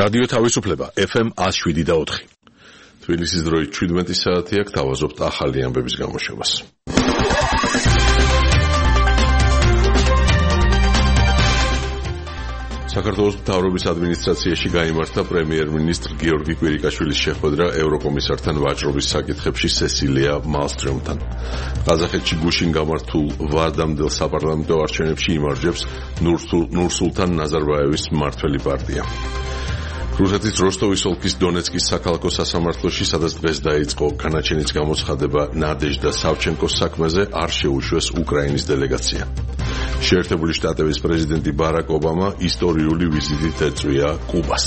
რადიო თავისუფლება FM 107.4. თბილისის დროით 17 საათია, გთავაზობთ ახალი ამბების გამოშვებას. საქართველოს მთავრობის ადმინისტრაციაში გაიმართა პრემიერ-მინისტრ გიორგი კვირიკაშვილის შეხვედრა ევროკომისართან ვაჭრობის საკითხებში სესილია მალსტრომთან. ყაზახეთში გუშინ გამართულ ვადამდელ საპარლამენტო არჩევნებში იმარჯვებს ნურსულთან ნაზარბაევის მმართველი პარტია. რუსეთის როსტოვის ოლქის დონეცკის საქალაქო სასამართლოში, სადაც დღეს დაიწყო განაჩენის გამოცხადება ნადეჟდა სავჩენკოს საქმეზე, არ შეუშვეს უკრაინის დელეგაცია. შეერთებული შტატების პრეზიდენტი ბარაკ ობამა ისტორიული ვიზიტით ეწვია კუბას.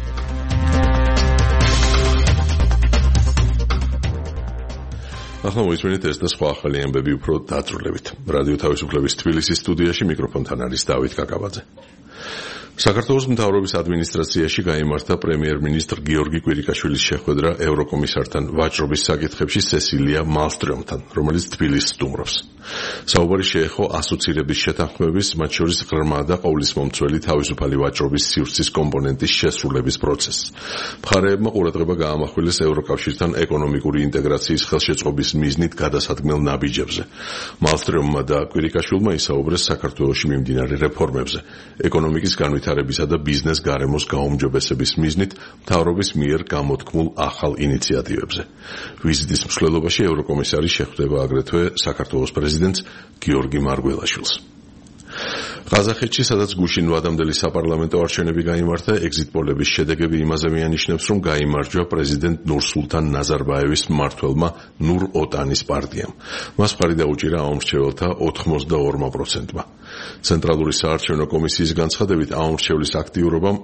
ახლა მოისმენთ ეს და სხვა ახალი ამბები უფრო დაწვრილებით. რადიო თავისუფლების თბილისის სტუდიაში მიკროფონთან არის დავით კაკაბაძე. საქართველოს მთავრობის ადმინისტრაციაში გაიმართა პრემიერ-მინისტრ გიორგი კვირიკაშვილის შეხვედრა ევროკომისართან ვაჭრობის საკითხებში სესილია მალსტრომთან, რომელიც თბილისს სტუმრობს. საუბარი შეეხო ასოცირების შეთანხმების, მათ შორის ღრმა და ყოვლისმომცველი თავისუფალი ვაჭრობის სივრცის კომპონენტის შესრულების პროცესს. მხარეებმა ყურადღება გაამახვილეს ევროკავშირთან ეკონომიკური ინტეგრაციის ხელშეწყობის მიზნით გადასადგმელ ნაბიჯებზე. მალსტრომმა და კვირიკაშვილმა ისაუბრეს საქართველოში მიმდინარე რეფორმებზე, ეკონომიკის განვითარებისა და ბიზნეს გარემოს გაუმჯობესების მიზნით მთავრობის მიერ გამოთქმულ ახალ ინიციატივებზე. ვიზიტის მსვლელობაში ევროკომისარი შეხვდება აგრეთვე საქართველოს პრეზიდენტს გიორგი მარგველაშვილს. ყაზახეთში, სადაც გუშინ ვადამდელი საპარლამენტო არჩევნები გაიმართა, ეგზიტ პოლების შედეგები იმაზე მიანიშნებს, რომ გაიმარჯვა პრეზიდენტ ნურსულთან ნაზარბაევის მმართველმა ნურ ოტანის პარტიამ. მას მხარი დაუჭირა აუმრჩეველთა 82%-მა. ცენტრალური საარჩევნო კომისიის განცხადებით, აუმრჩევლის აქტიურობამ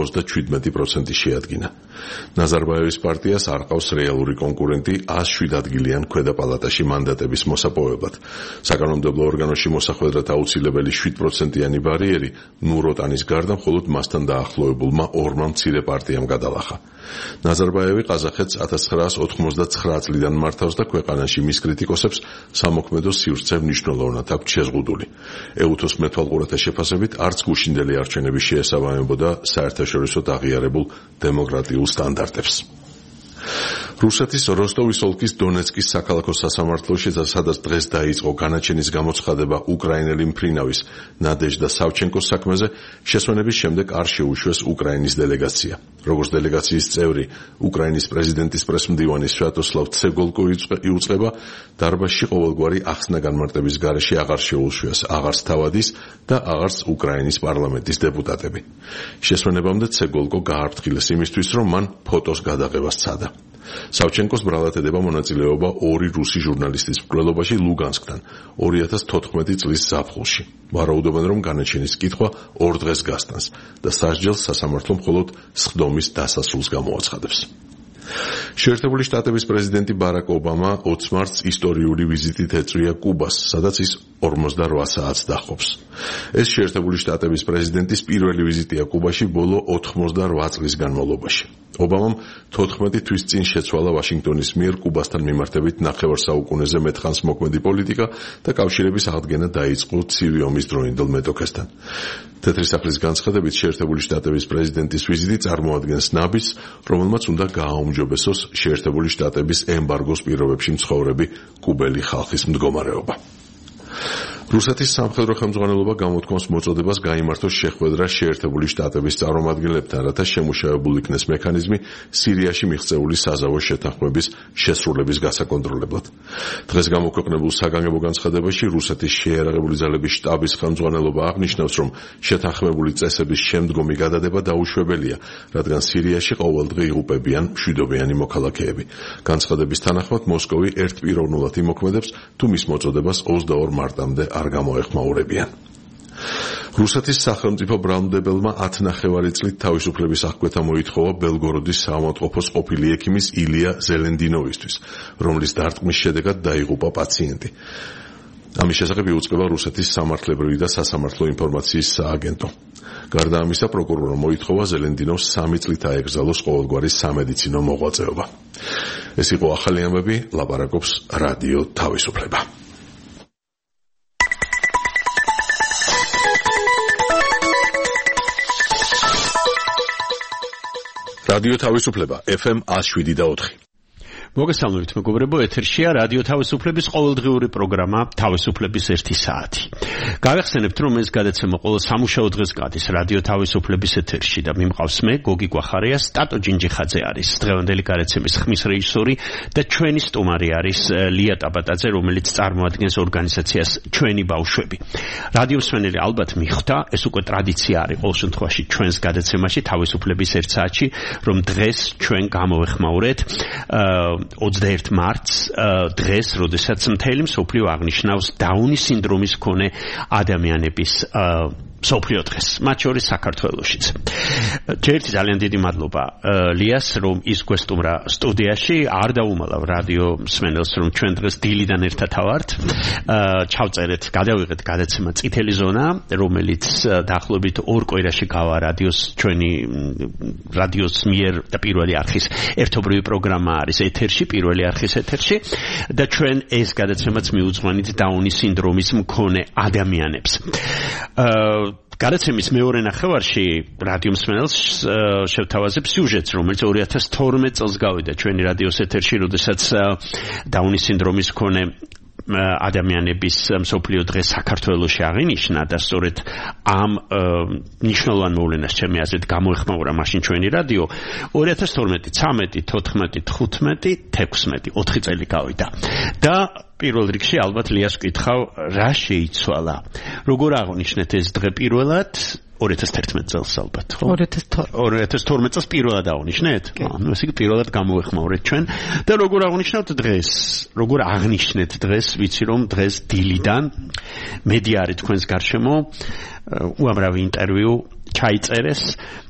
77% შეადგინა. ნაზარბაევის პარტიას არ ყავს რეალური კონკურენტი 107 ადგილიან ქვედა პალატაში მანდატების მოსაპოვებლად. საკანონმდებლო ორგანოში მოსახვედრად აუცილებელი 7%-იანი ბარიერი ნურ ოტანის გარდა მხოლოდ მასთან დაახლოებულმა ორმა მცირე პარტიამ გადალახა. ნაზარბაევი ყაზახეთს 1999 წლიდან მართავს და ქვეყანაში მის კრიტიკოსებს სამოქმედო სივრცე მნიშვნელოვნად აქვს შეზღუდული. ეუთოს მეთვალყურეთა შეფასებით, არც გუშინდელი არჩევნები შეესაბამებოდა საერთაშორისოდ აღიარებულ დემოკრატიულ სტანდარტებს. რუსეთის როსტოვის ოლქის დონეცკის საქალაქო სასამართლოში, სადაც დღეს დაიწყო განაჩენის გამოცხადება უკრაინელი მფრინავის ნადეჟდა სავჩენკოს საქმეზე, შესვენების შემდეგ არ შეუშვეს უკრაინის დელეგაცია. როგორც დელეგაციის წევრი, უკრაინის პრეზიდენტის პრესმდივანი სვიატოსლავ ცეგოლკო იუწყება, დარბაზში ყოველგვარი ახსნა განმარტების გარეშე აღარ შეუშვეს აღარც თავადის და აღარც უკრაინის პარლამენტის დეპუტატები. შესვენებამდე ცეგოლკო გააფრთხილეს იმისთვის, რომ მან ფოტოს გადაღება სცადა. სავჩენკოს ბრალად ედება მონაწილეობა ორი რუსი ჟურნალისტის მკვლელობაში ლუგანსკთან 2014 წლის ზაფხულში. ვარაუდობენ, რომ განაჩენის კითხვა 2 დღეს გასტანს და სასჯელს სასამართლო მხოლოდ სხდომის დასასრულს გამოაცხადებს. შეერთებული შტატების პრეზიდენტი ბარაკ ობამა 20 მარტს ისტორიული ვიზიტით ეწვია კუბას, სადაც ის 48 საათს დაჰყობს. ეს შეერთებული შტატების პრეზიდენტის პირველი ვიზიტია კუბაში ბოლო 88 წლის განმავლობაში. ობამამ 14 თვის წინ შეცვალა ვაშინგტონის მიერ კუბასთან მიმართებით ნახევარსაუკუნეზე მეტხანს მოქმედი პოლიტიკა და კავშირების აღდგენა დაიწყო ცივი ომის დროინდელ მეტოქესთან. თეთრი სახლის განცხადებით, შეერთებული შტატების პრეზიდენტის ვიზიტი წარმოადგენს ნაბიჯს, რომელმაც უნდა გააუმჯობესოს შეერთებული შტატების ემბარგოს პირობებში მცხოვრები კუბელი ხალხის მდგომარეობა. რუსეთის სამხედრო ხელმძღვანელობა გამოთქვამს მოწოდებას გაიმართოს შეხვედრა შეერთებული შტატების წარმომადგენლებთან, რათა შემუშავებულ იქნეს მექანიზმი სირიაში მიღწეული საზავო შეთანხმების შესრულების გასაკონტროლებლად. დღეს გამოქვეყნებულ საგანგებო განცხადებაში რუსეთის შეიარაღებული ძალების შტაბის ხელმძღვანელობა აღნიშნავს, რომ შეთანხმებული წესების შემდგომი გადადება დაუშვებელია, რადგან სირიაში ყოველდღე იღუპებიან მშვიდობიანი მოქალაქეები. განცხადების თანახმად, მოსკოვი ერთპიროვნულად იმოქმედებს, თუ მის მოწოდებას 22 მარტამდე არ გამოეხმაურებიან. რუსეთის სახელმწიფო ბრალმდებელმა 10 წლით თავისუფლების აღკვეთა მოითხოვა ბელგოროდის საავადმყოფოს ყოფილი ექიმის ილია ზელენდინოვისთვის, რომლის დარტყმის შედეგად დაიღუპა პაციენტი. ამის შესახებ იუწყება რუსეთის სამართლებრივი და სასამართლო ინფორმაციის სააგენტო. გარდა ამისა, პროკურორმა მოითხოვა ზელენდინოვს 3 წლით აეგზალოს ყოველგვარი სამედიცინო მოღვაწეობა. ეს იყო ახალი ამბები, ლაპარაკობს რადიო თავისუფლება. რადიო თავისუფლება FM 107.4. მოგესალმებით მეგობრებო, ეთერშია რადიო თავისუფლების ყოველდღიური პროგრამა თავისუფლების 1 საათი. გავახსენებთ, რომ ეს გადაცემა ყოველ სამუშაო დღეს გადის რადიო თავისუფლების ეთერში და მიმყავს მე, გოგი გვახარია, სტატო ჯინჯიხაძე არის დღევანდელი გადაცემის ხმის რეჟისორი და ჩვენი სტუმარი არის ლია ტაბატაძე, რომელიც წარმოადგენს ორგანიზაციას ჩვენი ბავშვები. რადიო მსმენელი ალბათ მიხვდა, ეს უკვე ტრადიცია არის ყოველ შემთხვევაში ჩვენს გადაცემაში თავისუფლების 1 საათში, რომ დღეს ჩვენ გამოვეხმაურეთ 21 მარტს დღეს, როდესაც მთელი მსოფლიო აღნიშნავს დაუნის სინდრომის მქონე ადამიანების მსოფლიო დღეს, მათ შორის საქართველოშიც. ჯერჯერობით ძალიან დიდი მადლობა ლიას, რომ ის გვესტუმრა სტუდიაში, არ დაუმალავ რადიო მსმენელს, რომ ჩვენ დღეს დილიდან ერთად ვართ. ჩავწერეთ, გადავიღეთ გადაცემა წითელი ზონა, რომელიც დაახლოებით 2 კვირაში გავა ჩვენი რადიოს მიერ და პირველი არხის ერთობრივი პროგრამა არის ეთერში, პირველი არხის ეთერში და ჩვენ ეს გადაცემაც მიუძღვანით დაუნის სინდრომის მქონე ადამიანებს. გადაცემის მეორე ნახევარში რადიო მსმენელს შევთავაზებ სიუჟეტს, რომელიც 2012 წელს გავიდა ჩვენი რადიოს ეთერში, როდესაც დაუნის სინდრომის მქონე ადამიანების მსოფლიო დღე საქართველოში აღინიშნა და სწორედ ამ ნიშნულოვან მოვლენას ჩემი აზრით გამოეხმაურა მაშინ ჩვენი რადიო 2012, 13, 14, 15, 16, 4 წელი გავიდა და პირველ რიგში ალბათ ლიას ვკითხავ, რა შეიცვალა? როგორ აღნიშნეთ ეს დღე პირველად? 2011 წელს ალბათ, ხო? 2012 წელს პირველად აღნიშნეთ? ანუ ესე იგი პირველად გამოეხმაურეთ ჩვენ და როგორ აღნიშნავთ დღეს? როგორ აღნიშნეთ დღეს? ვიცი რომ დღეს დილიდან მედია არის თქვენს გარშემო, უამრავი ინტერვიუ ჩაიწერეს,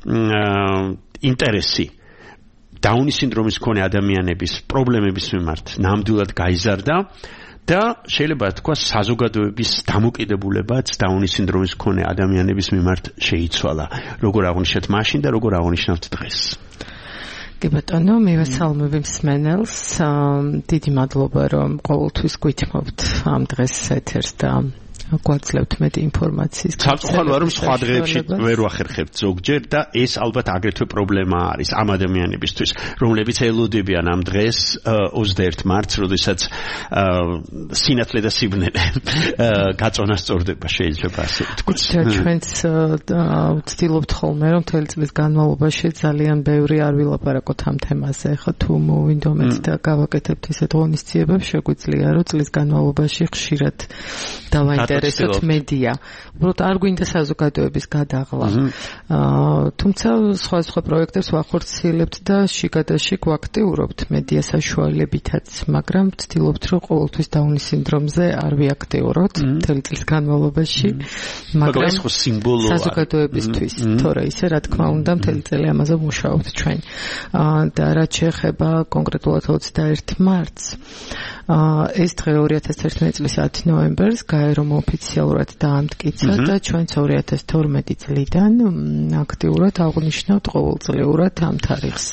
ინტერესი დაუნის სინდრომის მქონე ადამიანების პრობლემების მიმართ ნამდვილად გაიზარდა და შეიძლება თქვა საზოგადოების დამოკიდებულებაც დაუნის სინდრომის მქონე ადამიანების მიმართ შეიცვალა. როგორ აღნიშნეთ მაშინ და როგორ აღნიშნავთ დღეს? კი ბატონო, მივესალმები მსმენელს. დიდი მადლობა, რომ ყოველთვის გვითმობთ ამ დღეს ეთერს და გვაძლევთ მეტი ინფორმაციის. ცალკეულად რომ სხვა დღეებში ვერ ვახერხებთ ზოგჯერ და ეს ალბათ აგრეთვე პრობლემა არის ამ ადამიანებისთვის, რომლებიც ელოდებიან ამ დღეს 21 მარტს, როდესაც სინათლე და სიბნელე გაწონა სწორდება, შეიძლება ასე ვთქვათ. ჩვენც ვცდილობთ ხოლმე, რომ მთელი წლის განმავლობაში ძალიან ბევრი არ ვილაპარაკოთ ამ თემაზე. ხა თუ მოვინდომეთ და გავაკეთებთ ისეთ ღონისძიებებს, შეგვიძლია რომ წლის განმავლობაში ხშირად დავაინტერესოთ მედია. უბრალოდ არ გვინდა საზოგადოების გადაღლა. თუმცა სხვა პროექტებს ვახორციელებთ და შიგადაშიგ ვაქტიურობთ მედია საშუალებითაც, მაგრამ ვცდილობთ რომ ყოველთვის დაუნის სინდრომზე არ ვიაქტიუროთ მთელი წლის განმავლობაში, მაგრამ ეს ხო სიმბოლოა საზოგადოებისთვის, თორე ისე რა თქმა უნდა მთელი წელი ამაზე მუშაობთ ჩვენ. და რაც შეეხება კონკრეტულად 21 მარტს, ეს დღე 2011 წლის 10 ნოემბერს რომ ოფიციალურად დაამტკიცა და ჩვენც 2012 წლიდან აქტიურად აღნიშნავთ ყოველწლიურად ამ თარიღს.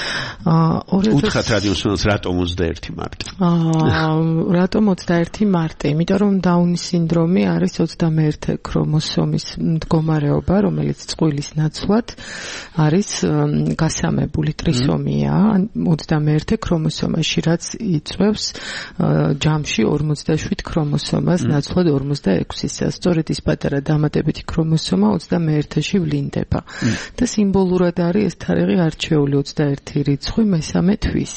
უთხრათ რადიო მსმენელს რატომ 21 მარტი? რატომ 21 მარტი? იმიტომ რომ დაუნის სინდრომი არის 21 ქრომოსომის მდგომარეობა, რომელიც წყვილის ნაცვლად არის გასამებული ტრისომია 21 ქრომოსომაში, რაც იწვევს ჯამში 47 ქრომოსომას ნაცვლად 46-ისა. სწორედ ის პატარა დამატებითი ქრომოსომა 21-ში ვლინდება. და სიმბოლურად არის ეს თარიღი არჩეული 21 რიცხვი მესამე თვის.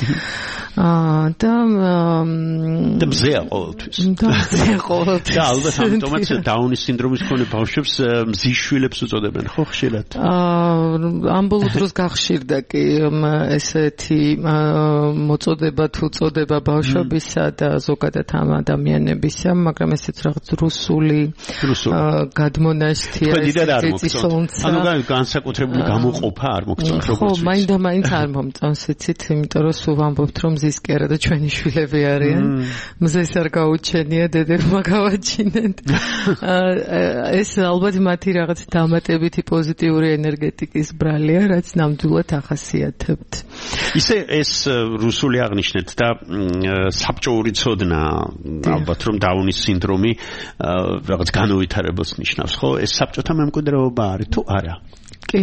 და მზეა ყოველთვის. და ალბათ ამიტომაც დაუნის სინდრომის მქონე ბავშვებს მზის შვილებს უწოდებენ, ხო ხშირად? ამ ბოლო დროს გახშირდა კი ესეთი მოწოდება თუ წოდება ბავშვებისა და ზოგადად ამ ადამიანებისა, მაგრამ ესეც რაღაც რუსული გადმონაშთია, ანუ განსაკუთრებული გამოყოფა არ მოგწონს როგორც. ხო, მაინდა-მაინც არ მომწონს, იცით, იმიტომ რომ სულ ვამბობთ, რომ მზის კი არა და ჩვენი შვილები არიან. მზეს არ გაუჩენია, დედებმა გავაჩინეთ. ეს ალბათ მათი რაღაც დამატებითი პოზიტიური ენერგეტიკის ბრალია, რაც ნამდვილად ახასიათებთ. ისე ეს რუსული აღნიშნეთ და საბჭოური ცოდნა ალბათ რომ დაუნის სინდრომი რაღაც განუვითარებელს ნიშნავს, ხო? ეს საბჭოთა მემკვიდრეობა არის თუ არა? კი.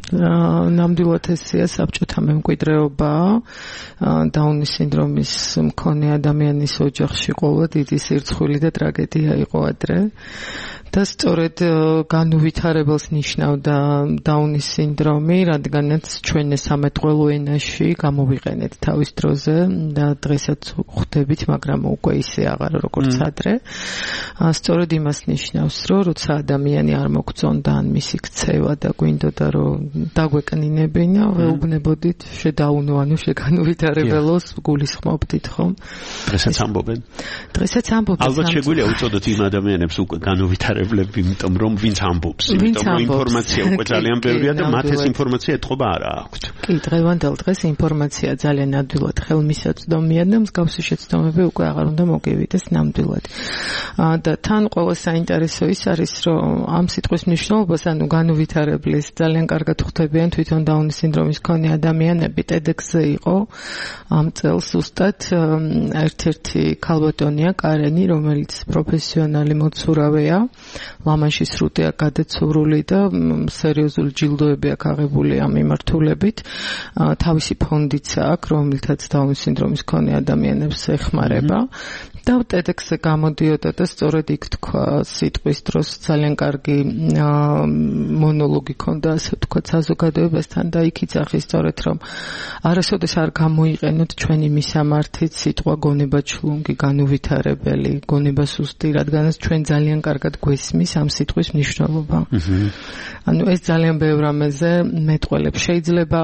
ნამდვილად ესეა საბჭოთა მემკვიდრეობა დაუნის სინდრომის მქონე ადამიანის ოჯახში ყოლა დიდი სირცხვილი და ტრაგედია იყო ადრე და სწორედ განუვითარებელს ნიშნავდა დაუნის სინდრომი, რადგანაც ჩვენ სამეთყველო ენაში გამოვიყენეთ თავის დროზე და დღესაც ხვდებით, მაგრამ უკვე ისე აღარ როგორც ადრე. სწორედ იმას ნიშნავს, რომ როცა ადამიანი არ მოგწონდა ან მისი ქცევა და გვინდოდა რომ დაგვეკნინებინა, ვეუბნებოდით შედაუნო, ანუ შეგანუვითარებელოს გულისხმობდით, ხო? დღესაც ამბობენ. დღესაც ამბობენ. ალბათ შეგვიძლია უწოდოთ იმ ადამიანებს უკვე განუვითარებლები, იმიტომ რომ ვინც ამბობს, იმიტომ რომ ინფორმაცია უკვე ძალიან ბევრია და მათ ეს ინფორმაცია ეთყობა არა აქვთ. კი, დღევანდელ დღეს ინფორმაცია ძალიან ნამდვილად ხელმისაწვდომია და მსგავსი შეცდომები უკვე აღარ უნდა მოგივიდეს ნამდვილად. და თან ყველა საინტერესო ის არის, რომ ამ სიტყვის მნიშვნელობას, ანუ განუვითარებლის ძალიან კარგად ხვდებიან თვითონ დაუნის სინდრომის მქონე ადამიანები. TEDx-ზე იყო ამ წელს ზუსტად ერთ-ერთი ქალბატონია კარენი, რომელიც პროფესიონალი მოცურავეა, ლამანშის სრუტეა გადაცურული და სერიოზული ჯილდოები აქვს აღებული ამ მიმართულებით. თავისი ფონდიც აქვს, რომელთაც დაუნის სინდრომის მქონე ადამიანებს ეხმარება. და TEDx-ზე გამოდიოდა და სწორედ იქ თქვა სიტყვის დროს ძალიან კარგი მონოლოგი ქონდა, ასე ვთქვათ, საზოგადოებასთან და იქ იცახი სწორედ რომ არასოდეს არ გამოიყენოთ ჩვენი მისამართით სიტყვა გონებაჩლუნგი, განუვითარებელი, გონებასუსტი, რადგანაც ჩვენ ძალიან კარგად გვესმის ამ სიტყვის მნიშვნელობა. ანუ ეს ძალიან ბევრ რამეზე მეტყველებს. შეიძლება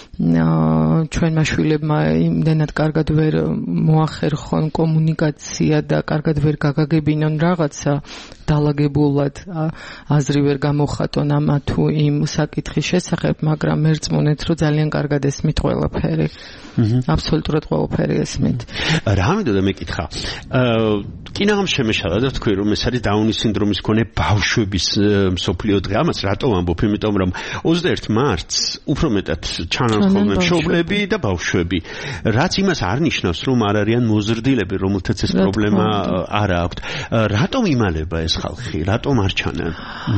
ჩვენმა შვილებმა იმდენად კარგად ვერ მოახერხონ კომუნიკაცია და კარგად ვერ გაგაგებინონ რაღაცა დალაგებულად აზრი ვერ გამოხატონ ამ თუ იმ საკითხის შესახებ, მაგრამ მერწმუნეთ, რომ ძალიან კარგად ესმით ყველაფერი. აბსოლუტურად ყველაფერი ესმით. რა მინდოდა მეკითხა. კინაღამ შემეშალა და თქვი რომ ეს არის დაუნის სინდრომის მქონე ბავშვების მსოფლიო დღე. ამას რატო ამბობ? იმიტომ რომ 21 მარტს უფრო მეტად ჩანან ხოლმე მშობლები და ბავშვები. რაც იმას არ ნიშნავს, რომ არ არიან მოზრდილები, რომელთაც ეს პრობლემა არ აქვთ. რატომ იმალება ეს ხალხი? რატომ არ ჩანან?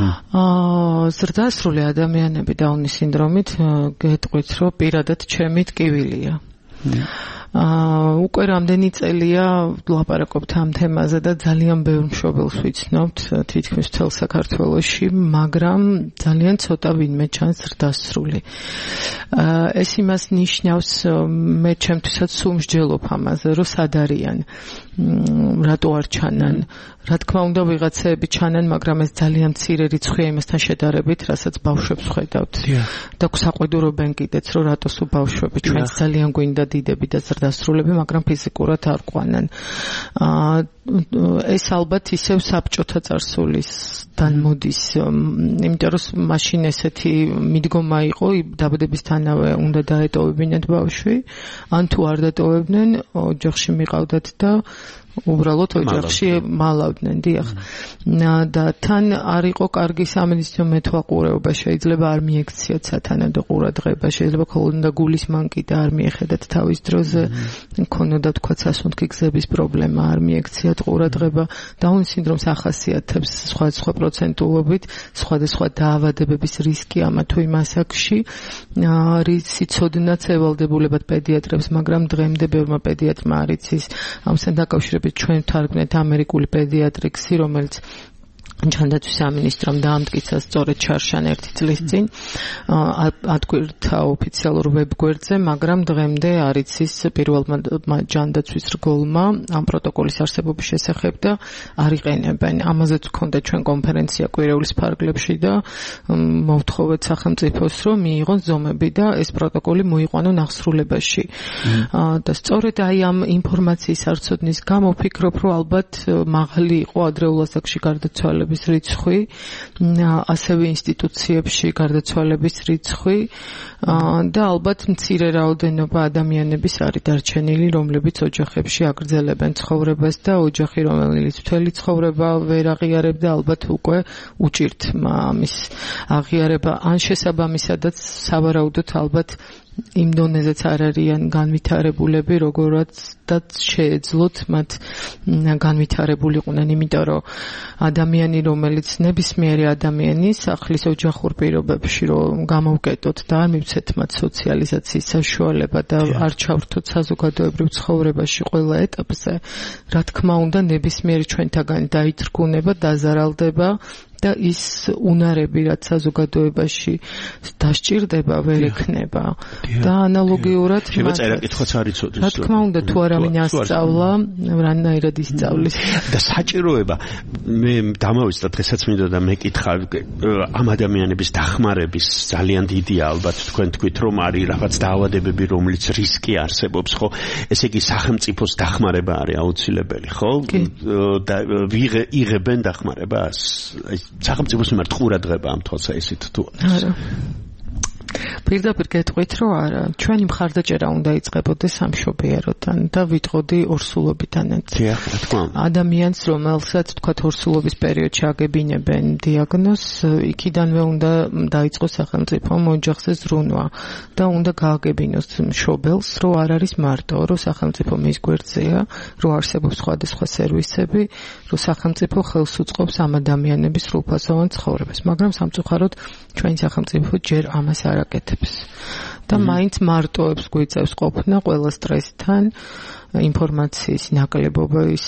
ზრდასრული ადამიანები დაუნის სინდრომით გეტყვით, რომ პირადად ჩემი ტკივილია. უკვე რამდენი წელია ვლაპარაკობთ ამ თემაზე და ძალიან ბევრ მშობელს ვიცნობთ თითქმის მთელ საქართველოში, მაგრამ ძალიან ცოტა ვინმე ჩანს ზრდასრული. ეს იმას ნიშნავს, მე ჩემთვისაც სულ მსჯელობ ამაზე, რომ სად არიან, რატო არ ჩანან. რა თქმა უნდა ვიღაცები ჩანან, მაგრამ ეს ძალიან მცირე რიცხვია იმასთან შედარებით, რასაც ბავშვებს ხედავთ. და საყვედურობენ კიდეც, რომ რატო სულ ბავშვები, ჩვენც ძალიან გვინდა დიდები და ზრდასრულები, მაგრამ ფიზიკურად არ ყვანან. ეს ალბათ ისევ საბჭოთა წარსულისგან მოდის, იმიტომ რომ მაშინ ესეთი მიდგომა იყო, დაბადებისთანავე უნდა დაეტოვებინათ ბავშვი, ან თუ არ დატოვებდნენ, ოჯახში მიყავდათ და უბრალოდ ოჯახში მალავდნენ, დიახ. და თან არ იყო კარგი სამედიცინო მეთვალყურეობა, შეიძლება არ მიექციათ სათანადო ყურადღება, შეიძლება ქონდა გულის მანკი და არ მიეხედათ თავის დროზე, ქონოდა თქვა სასუნთქი გზების პრობლემა, არ მიექციათ ყურადღება. დაუნის სინდრომს ახასიათებს სხვადასხვა პროცენტულობით სხვადასხვა დაავადებების რისკი ამა თუ იმ ასაკში. სიცოდნაც ევალდებულებად პედიატრებს, მაგრამ დღემდე ბევრმა პედიატრმა არ იცის ამასთან დაკავშირებით ჩვენ ვთარგმნეთ ამერიკული პედიატრიქსი, რომელიც ჯანდაცვის სამინისტრომ დაამტკიცა სწორედ ჩარშან 1 წლის წინ ატკვირთა ოფიციალურ ვებგვერდზე, მაგრამ დღემდე არ იცის პირველმა ჯანდაცვის რგოლმა ამ პროტოკოლის არსებობის შესახებ და არ იყენებენ. ამაზეც ჰქონდა ჩვენ კონფერენცია კვირეულის ფარგლებში და მოვთხოვეთ სახელმწიფოს, რომ მიიღონ ზომები და ეს პროტოკოლი მოიყვანონ აღსრულებაში. და სწორედ აი ამ ინფორმაციის არცოდნის გამო ვფიქრობ, რომ ალბათ მაღალი იყო ადრეულ ასაკში გარდაცვალების რიცხვი, ასევე ინსტიტუციებში გარდაცვალების რიცხვი და ალბათ მცირე რაოდენობა ადამიანების არის დარჩენილი, რომლებიც ოჯახებში აგრძელებენ ცხოვრებას და ოჯახი, რომელიც მთელი ცხოვრება ვერ აღიარებდა, ალბათ უკვე უჭირთ ამის აღიარება, ან შესაბამისადაც სავარაუდოდ ალბათ იმ დონეზეც არ არიან განვითარებულები, როგორცაც შეეძლოთ მათ განვითარებულიყვნენ, იმიტომ რომ ადამიანი, რომელიც ნებისმიერი ადამიანი სახლის ოჯახურ პირობებში რომ გამოვკეტოთ და არ მივცეთ მათ სოციალიზაციის საშუალება და არ ჩავრთოთ საზოგადოებრივ ცხოვრებაში ყველა ეტაპზე, რა თქმა უნდა, ნებისმიერი ჩვენთაგანი დაიძრგუნება, დაზარალდება და ის უნარები, რაც საზოგადოებაში დასჭირდება, ვერ ექნება. და ანალოგიურად შეწერა კითხვაც არ იცოდეს. რა თქმა უნდა, თუ არავინ ასწავლა, რანაირად ისწავლის. და საჭიროება მე დამავიწყდა დღესაც მინდოდა მეკითხა ამ ადამიანების დახმარების ძალიან დიდია ალბათ თქვენ თქვით რომ არის რაღაც დაავადებები, რომლის რისკი არსებობს, ხო? ესე იგი სახელმწიფოს დახმარება არის აუცილებელი, ხო? და იღებენ დახმარებას. სახელმწიფოს მიმართ ყურადღება ამ თვალსაზრისით თუ არა. პირდაპირ გეტყვით, რომ არა, ჩვენი მხარდაჭერა უნდა იწყებოდეს სამშობიაროდან და ვიტყოდი ორსულობიდანაც. ადამიანს, რომელსაც თქვათ ორსულობის პერიოდში აგებინებენ დიაგნოზს, იქიდანვე უნდა დაიწყოს სახელმწიფომ ოჯახზე ზრუნვა და უნდა გააგებინოს მშობელს, რომ არ არის მარტო, რომ სახელმწიფო მის გვერდზეა, რომ არსებობს სხვადასხვა სერვისები, რომ სახელმწიფო ხელს უწყობს ამ ადამიანების სრულფასოვან ცხოვრებას. მაგრამ სამწუხაროდ ჩვენი სახელმწიფო ჯერ ამას არ აკეთებს. და მაინც მარტოებს გვიწევს ყოფნა ყველა სტრესთან, ინფორმაციის ნაკლებობის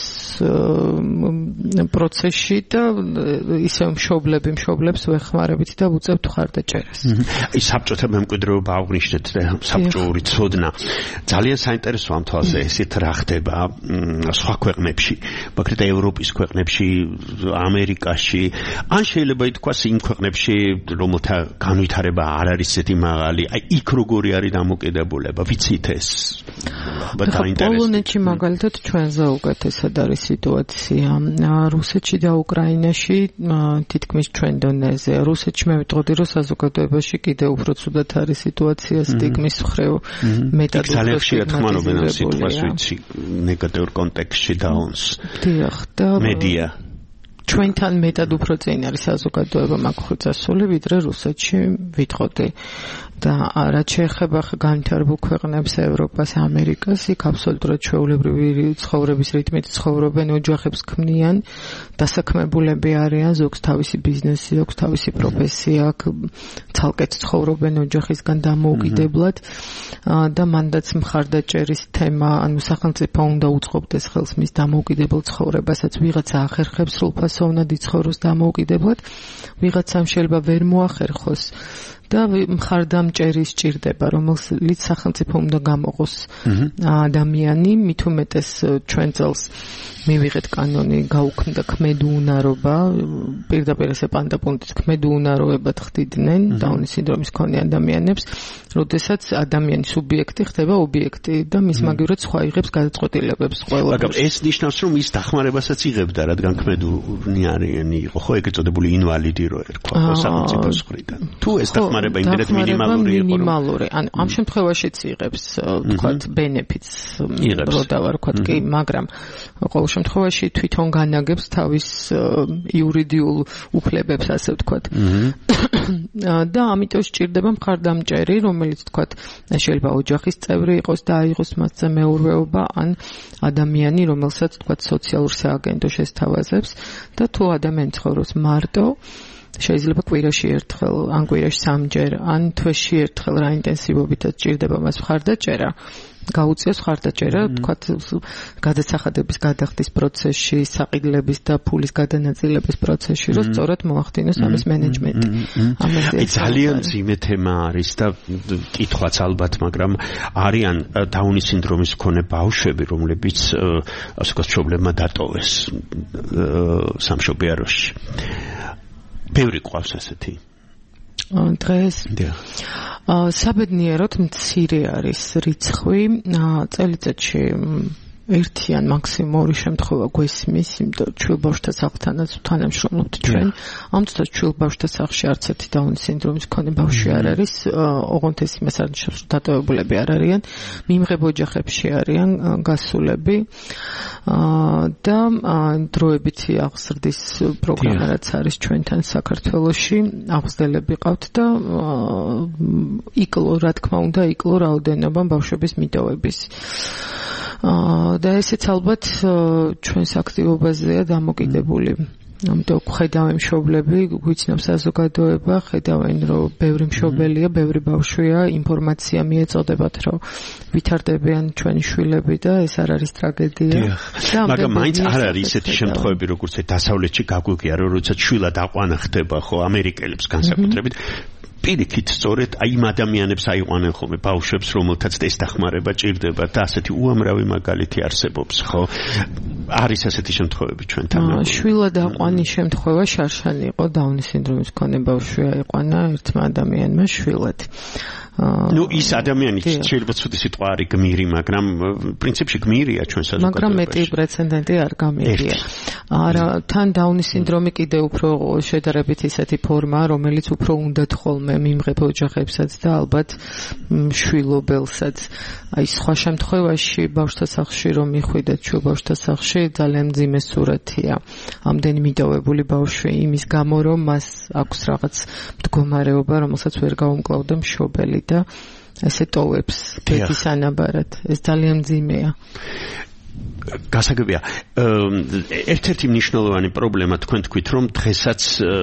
პროცესში და ისე მშობლებს ვეხმარებით და ვუწევთ მხარდაჭერას. აი საბჭოთა მემკვიდრეობა აღნიშნეთ და საბჭოური ცოდნა. ძალიან საინტერესო ამ თვალზე ესეთ რა ხდება სხვა ქვეყნებში, მაგალითად ევროპის ქვეყნებში, ამერიკაში, ან შეიძლება ითქვას იმ ქვეყნებში, რომელთა განვითარება არ არის ესეთი მაღალი, აი იქ როგორი არის დამოკიდებულება, ვიცით ეს? პოლონეთში მაგალითად ჩვენზე უკეთესად არის სიტუაცია. რუსეთში და უკრაინაში თითქმის ჩვენ დონეზე. რუსეთში მე ვიტყოდი, რომ საზოგადოებაში კიდევ უფრო ცუდად არის სიტუაცია სტიგმის მხრივ. მეტად ძალიან ხშირად ხმარობენ ამ სიტყვას, ვიცი, ნეგატიურ კონტექსტში დაუნს. დიახ, და მედია ჩვენთან მეტად უფრო წინ არის საზოგადოება მაგ ხუცასული, ვიდრე რუსეთში ვიტყოდი. და რაც შეეხება განვითარებულ ქვეყნებს, ევროპას, ამერიკას, იქ აბსოლუტურად ჩვეულებრივი ცხოვრების რიტმით ცხოვრობენ, ოჯახებს ქმნიან, დასაქმებულები არიან, ზოგს თავისი ბიზნესი, ზოგს თავისი პროფესია, ცალკეთ ცხოვრობენ ოჯახისგან დამოუკიდებლად და მანდაც მხარდაჭერის თემა, ანუ სახელმწიფო უნდა უწყობდეს ხელს მის დამოუკიდებელ ცხოვრებასაც, ვიღაცა ახერხებს სრულფასოვნად იცხოვროს დამოუკიდებლად, ვიღაცამ შეიძლება ვერ მოახერხოს და მხარდამჭერი სჭირდება, რომელსაც სახელმწიფო უნდა გამოყოს ადამიანი, მით უმეტეს ჩვენ წელს მივიღეთ კანონი, გაუქმდა ქმედუუნარობა, პირდაპირ ესე პანტაპუნქტით ქმედუუნაროებად ხდიდნენ დაუნის სინდრომის მქონე ადამიანებს, როდესაც ადამიანის სუბიექტი ხდება ობიექტი და მის მაგივრად სხვა იღებს გადაწყვეტილებებს ყველა. მაგრამ ეს ნიშნავს, რომ ის დახმარებასაც იღებდა, რადგან ქმედუუნარიანი იყო, ხო, ეგ ეწოდებული ინვალიდი რო ერქვა სახელმწიფოს მხრიდან. თუ ეს დახმარება იმდენად მინიმალური, ანუ ამ შემთხვევაშიც იღებს, თქვათ, ბენეფიტს, რო დავარქვათ კი, მაგრამ ყოველ შემთხვევაში თვითონ განაგებს თავის იურიდიულ უფლებებს, ასე ვთქვათ. და ამიტომ სჭირდება მხარდამჭერი, რომელიც თქვათ, შეიძლება ოჯახის წევრი იყოს და აიღოს მასზე მეურვეობა, ან ადამიანი, რომელსაც თქვათ სოციალურ სააგენტო შესთავაზებს და თუ ადამიანი ცხოვრობს მარტო, შეიძლება კვირაში ერთხელ, ან კვირაში სამჯერ, ან თვეში ერთხელ რა ინტენსივობითაც სჭირდება მას მხარდაჭერა. გაუწიოს მხარდაჭერა, თქვათ, გადასახადების გადახდის პროცესში, საყიდლების და ფულის გადანაწილების პროცესში, რომ სწორად მოახდინოს ამის მენეჯმენტი. ძალიან ძიმე თემა არის და კითხვაც ალბათ, მაგრამ არიან დაუნის სინდრომის მქონე ბავშვები, რომლებიც ასე ვთქვათ, მშობლებმა დატოვეს სამშობიაროში. ბევრი ყავს ასეთი. დღეს საბედნიეროდ მცირე არის რიცხვი, წელიწადში ერთიან მაქსიმუმ ორი შემთხვევა გვესმის, იმიტომ ჩვილ ბავშვთა სახლთანაც თანამშრომლობთ ჩვენ. ამ წუთას ჩვილ ბავშვთა სახლში არც ერთი დაუნის სინდრომის მქონე ბავშვი არ არის, ოღონდ ეს იმას არ ნიშნავს, რომ დატოვებულები არ არიან, მიმღებ ოჯახებში არიან გასულები და დროებითი აღზრდის პროგრამა რაც არის ჩვენთან საქართველოში, აღზრდელები ყავთ და იკლო, რა თქმა უნდა, იკლო რაოდენობა ბავშვების მიტოვების. და ესეც ალბათ ჩვენს აქტივობაზეა დამოკიდებული. ამიტომ ხედავენ მშობლები, გვიცნობს საზოგადოება, ხედავენ რომ ბევრი მშობელია, ბევრი ბავშვია, ინფორმაცია მიეწოდებათ რომ ვითარდებიან ჩვენი შვილები და ეს არ არის ტრაგედია. მაგრამ მაინც არ არის ისეთი შემთხვევები, როგორც დასავლეთში გაგვიგია, რომ როცა შვილად აყვანა ხდება ხო ამერიკელებს განსაკუთრებით პირიქით სწორედ იმ ადამიანებს აიყვანენ ხოლმე ბავშვებს, რომელთაც ეს დახმარება ჭირდება და ასეთი უამრავი მაგალითი არსებობს, ხო? არის ასეთი შემთხვევები ჩვენთან. შვილად აყვანის შემთხვევა შარშანი იყო, დაუნის სინდრომის მქონე ბავშვი აიყვანა ერთმა ადამიანმა შვილად. ის ადამიანი შეიძლება ცუდი სიტყვა არის გმირი, მაგრამ პრინციპში გმირია ჩვენ საზოგადოებაში. მაგრამ მეტი პრეცედენტი არ გამიგია. არა, თან დაუნის სინდრომი კიდე უფრო შედარებით ისეთი ფორმაა, რომელიც უფრო უნდათ ხოლმე მიმღებ ოჯახებსაც და ალბათ შვილობელსაც. აი სხვა შემთხვევაში ბავშვთა სახლში რომ მიხვიდეთ შვილ ბავშვთა სახლში ძალიან მძიმე სურათია. ამდენი მიტოვებული ბავშვი იმის გამო რომ მას აქვს რაღაც მდგომარეობა, რომელსაც ვერ გაუმკლავდა მშობელი და ესე ტოვებს ბედის ანაბარად. ეს ძალიან მძიმეა. გასაგებია. ერთ-ერთი მნიშვნელოვანი პრობლემა თქვენ თქვით, რომ დღესაც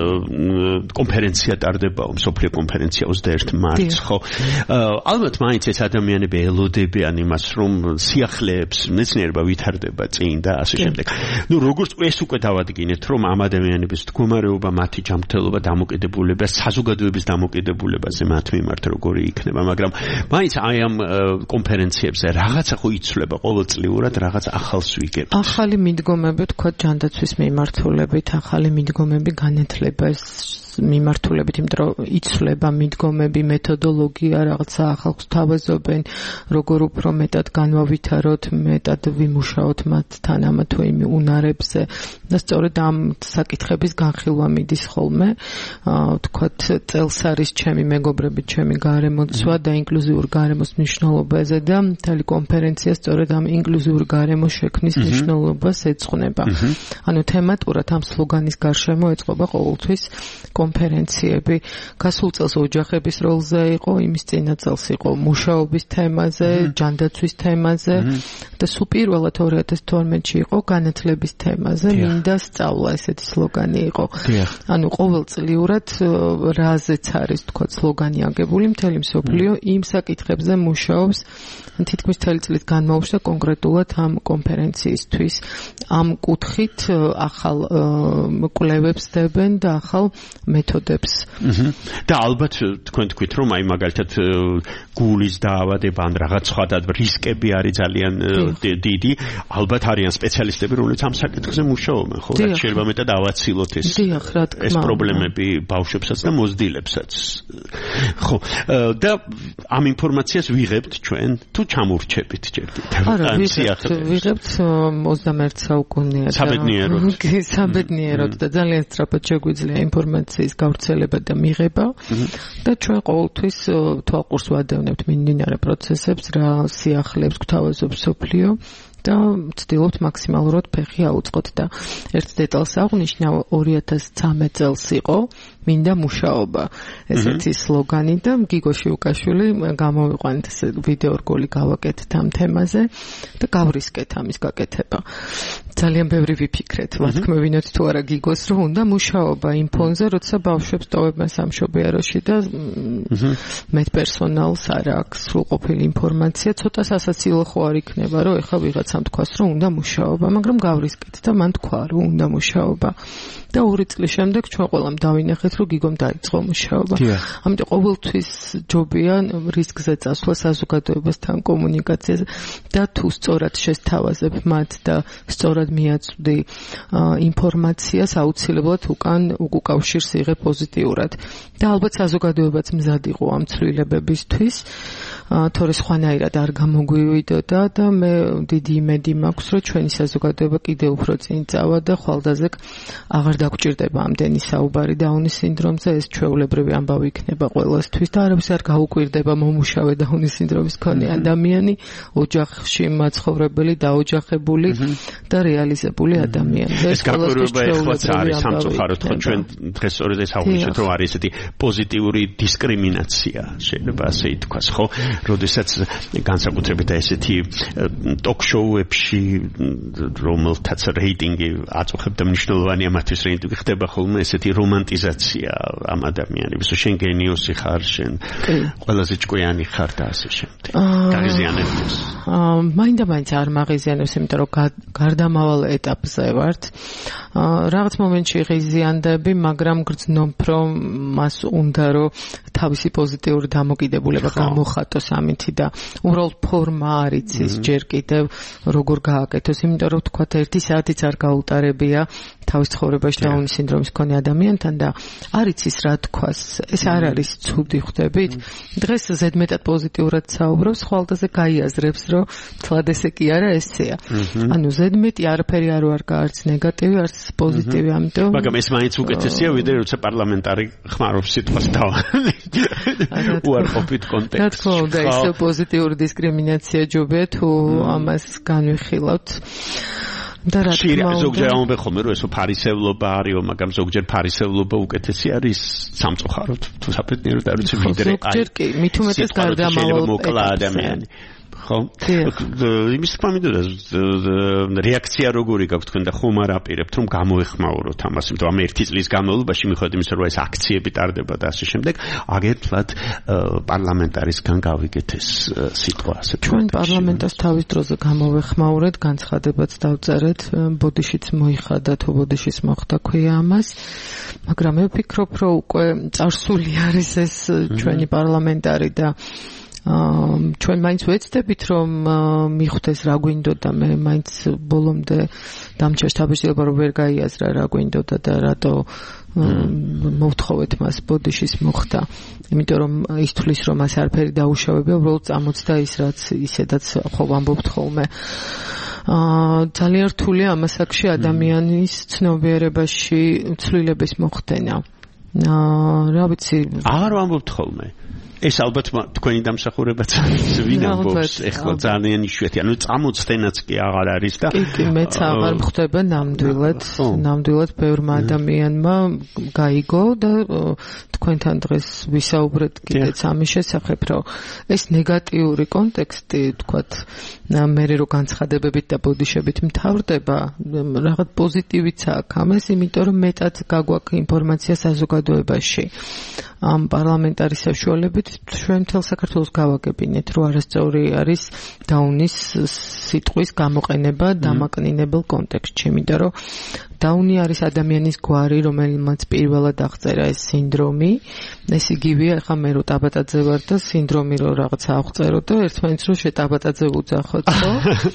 კონფერენცია ტარდებაო, მსოფლიო კონფერენცია 21 მარტს, ხო? ალბათ მაინც ეს ადამიანები ელოდებიან იმას, რომ სიახლეებს მეცნიერება ვითარდება წინ და ასე შემდეგ. როგორც ეს უკვე დავადგინეთ, რომ ამ ადამიანების მდგომარეობა, მათი ჯანმრთელობა, დამოკიდებულება, საზოგადოების დამოკიდებულებაზე მათ მიმართ როგორი იქნება, მაგრამ მაინც აი ამ კონფერენციებზე რაღაცა ხო იცვლება ყოველწლიურად, რაღაც ახალს ვიგებ. ახალი მიდგომები თქვა ჯანდაცვის მიმართულებით, ახალი მიდგომები განათლება მიმართულებით, იმიტომ რომ იცვლება მიდგომები, მეთოდოლოგია, რაღაცა ახალს თავაზობენ, როგორ უფრო მეტად განვავითაროთ, მეტად ვიმუშაოთ მათთან ამ თუ იმ უნარებზე და სწორედ ამ საკითხების განხილვა მიდის ხოლმე. ვთქვათ, წელს არის ჩემი მეგობრები, ჩემი გარემოცვა და ინკლუზიურ გარემოს მნიშვნელობაზე და მთელი კონფერენცია სწორედ ამ ინკლუზიურ გარემოს შექმნის მნიშვნელობას ეძღვნება. ანუ თემატურად ამ სლოგანის გარშემო ეწყობა ყოველთვის კონფერენციები. გასულ წელს ოჯახების როლზე იყო, იმის წინა წელს იყო მუშაობის თემაზე, ჯანდაცვის თემაზე და სულ პირველად 2012-ში იყო განათლების თემაზე, მინდა სწავლა, ესეთი სლოგანი იყო. ანუ ყოველწლიურად რაზეც არის თქვა სლოგანი აგებული, მთელი მსოფლიო იმ საკითხებზე მუშაობს. თითქმის მთელი წლის განმავლობაში კონკრეტულად ამ კონფერენციისთვის ამ კუთხით ახალ კვლევებს დებენ და ახალ მეთოდებს. და ალბათ თქვენ თქვით, რომ აი მაგალითად გულის დაავადება ან რაღაც სხვა რისკები არის ძალიან დიდი. ალბათ არიან სპეციალისტები, რომლებიც ამ საკითხზე მუშაობენ, ხო? რაც შეიძლება მეტად ავაცილოთ ეს პრობლემები ბავშვებსაც და მოზრდილებსაც. ხო, და ამ ინფორმაციას ვიღებთ ჩვენ თუ ჩამურჩებით ჯერ კიდევ. არა, ვიღებთ 21 საუკუნეა საბედნიეროდ და ძალიან სწრაფად შეგვიძლია ინფორმაციის გავრცელება და მიღება და ჩვენ ყოველთვის თვალყურს ვადევნებთ მიმდინარე პროცესებს, რა სიახლეებს გვთავაზობს მსოფლიო და ვცდილობთ მაქსიმალურად ფეხი აუწყოთ და ერთ დეტალს აღვნიშნავ 2013 წელს იყო მინდა მუშაობა ესეთი სლოგანი და გიგო შიუკაშვილი გამოვიყვანეთ ეს ვიდეო რგოლი გავაკეთეთ ამ თემაზე და გავრისკეთ ამის გაკეთება. ძალიან ბევრი ვიფიქრეთ, ვათქმევინოთ თუ არა გიგოს რომ უნდა მუშაობა იმ ფონზე, როცა ბავშვებს ტოვებენ სამშობიაროში და მეტ პერსონალს არ აქვს სრულყოფილი ინფორმაცია, ცოტა სასაცილო ხო არ იქნება, რომ ეხლა ვიღაცამ თქვას რომ უნდა მუშაობა, მაგრამ გავრისკეთ და მან თქვა რომ უნდა მუშაობა. და 2 წლის შემდეგ ჩვენ ყველამ დავინახეთ რომ გიგომ დაიწყო მუშაობა. ამიტომ ყოველთვის ჯობია რისკზე წასვლა საზოგადოებასთან კომუნიკაციაზე და თუ სწორად შესთავაზებ მათ და სწორად მიაწვდი ინფორმაციას, აუცილებლად უკან უკავშირს იღებ პოზიტიურად. და ალბათ საზოგადოებაც მზად იყო ამ ცვლილებებისთვის. თორე სხვანაირად არ გამოგვივიდოდა და მე დიდი იმედი მაქვს, რომ ჩვენი საზოგადოება კიდევ უფრო წინ წავა და ხვალდაზე აღარ დაგვჭირდება ამდენი საუბარი დაუნის სინდრომზე, ეს ჩვეულებრივი ამბავი იქნება ყველასთვის და არავის არ გაუკვირდება მომუშავე დაუნის სინდრომის მქონე ადამიანი, ოჯახში მაცხოვრებელი, დაოჯახებული და რეალიზებული ადამიანი. ეს გაკვირვება ეხლაც არის სამწუხაროდ, ხო ჩვენ დღეს სწორედ ეს აღვნიშნეთ, რომ არის ესეთი პოზიტიური დისკრიმინაცია, შეიძლება ასე ითქვას, ხო? როდესაც განსაკუთრებით ესეთი ტოკ-შოუებში, რომელთაც რეიტინგი აწუხებდა მნიშვნელოვანია მათთვის რეიტინგი ხდება ხოლმე ესეთი რომანტიზაცია ამ ადამიანების, შენ გენიოსი ხარ, შენ ყველაზე ჭკვიანი ხარ და ასე შემდეგ. გაღიზიანებს. მაინდა-მაინც არ მაღიზიანებს, იმიტომ რომ გარდამავალ ეტაპზე ვართ. რაღაც მომენტში ღიზიანდები, მაგრამ გრძნობ, რომ მას უნდა რომ თავისი პოზიტიური დამოკიდებულება გამოხატოს ამითი და უბრალოდ ფორმა არ იცის ჯერ კიდევ როგორ გააკეთოს, იმიტომ რომ თქვა 1 საათიც არ გაუტარებია თავის ცხოვრებაში დაუნის სინდრომის მქონე ადამიანთან და არ იცის რა თქვას. ეს არ არის ცუდი, ხვდებით? დღეს ზედმეტად პოზიტიურად საუბრობს, ხვალდაზე გაიაზრებს, რომ თლად ესე კი არა, ესეა. ანუ ზედმეტი არაფერი არ ვარ არც ნეგატივი, არც პოზიტივი, ამიტომ მაგრამ ეს მაინც უკეთესია, ვიდრე როცა პარლამენტარი ხმარობს სიტყვას დავა. უარყოფით კონტექსტში. რა თქმა უნდა, ისე პოზიტიური დისკრიმინაცია ჯობია თუ ამას განვიხილავთ. და რა თქმა უნდა, ზოგჯერ ამბობენ ხოლმე, რომ ესო ფარისევლობა არისო, მაგრამ ზოგჯერ ფარისევლობა უკეთესი არის სამწუხაროდ. თუ საპრეტნიეროდ არ ვიცი, ვიდრე ზოგჯერ კი, მით უმეტეს გარდამავალ ადამიანი. ხო? იმის თქმა მინდოდა რეაქცია როგორი გაქვთ თქვენ და ხომ არ აპირებთ რომ გამოეხმაუროთ ამას, იმიტომ რომ 1 წლის განმავლობაში მიხვდეთ იმის რომ ეს აქციები ტარდება და ასე შემდეგ, აგერთხელად პარლამენტარისგან გავიგეთ ეს სიტყვა ასე. ჩვენ პარლამენტას თავის დროზე გამოვეხმაურეთ, განცხადებაც დავწერეთ, ბოდიშიც მოიხადა თუ ბოდიშიც მოხდა ქვია ამას, მაგრამ მე ვფიქრობ, რომ უკვე წარსული არის ეს ჩვენი პარლამენტარი და ჩვენ მაინც ვეცდებით რომ მიხვდეს რა გვინდოდა, მე მაინც ბოლომდე დამჩერს თავისება რომ ვერ გაიაზრა რა გვინდოდა და რატო მოვთხოვეთ მას ბოდიშის მოხდა, იმიტომ რომ ის თulis რომ მას არაფერი დაუშავებია, უბრალოდ წამოწდა ის რაც ისედაც ხო ვამბობთ ხოლმე. ძალიან რთულია ამასაკში ადამიანის ცნობიერებაში ცვლილების მოხდენა. რა ვიცი, აღარ ვამბობთ ხოლმე. ეს ალბათ თქვენი დამსახურებაც არის, ვინ ამბობს ეხლა ძალიან იშვიათი, ანუ წამოწდენაც კი აღარ არის და კი მეც აღარ მხდება ნამდვილად ბევრმა ადამიანმა გაიგო და თქვენთან დღეს ვისაუბრეთ კიდეც ამის შესახებ, რომ ეს ნეგატიური კონტექსტი, თქვათ, მე რო განცხადებებით და ბოდიშებით მთავრდება, რაღაც პოზიტივიც აქვს ამას, იმიტომ რომ მეტად გაგვაქვს ინფორმაცია საზოგადოებაში. ამ პარლამენტარის საშუალებით ჩვენ მთელ საქართველოს გავაგებინეთ, რომ არასწორი არის დაუნის სიტყვის გამოყენება დამაკნინებელ კონტექსტში, იმიტომ რომ დაუნი არის ადამიანის გვარი, რომელმაც პირველად აღწერა ეს სინდრომი. ეს იგივეა, ახლა მე რო ტაბატაძე ვარ და სინდრომი რო რაღაცა აღწერო და ერთმანეთს რო შეტაბატაძე ვუძახოთ, ხო?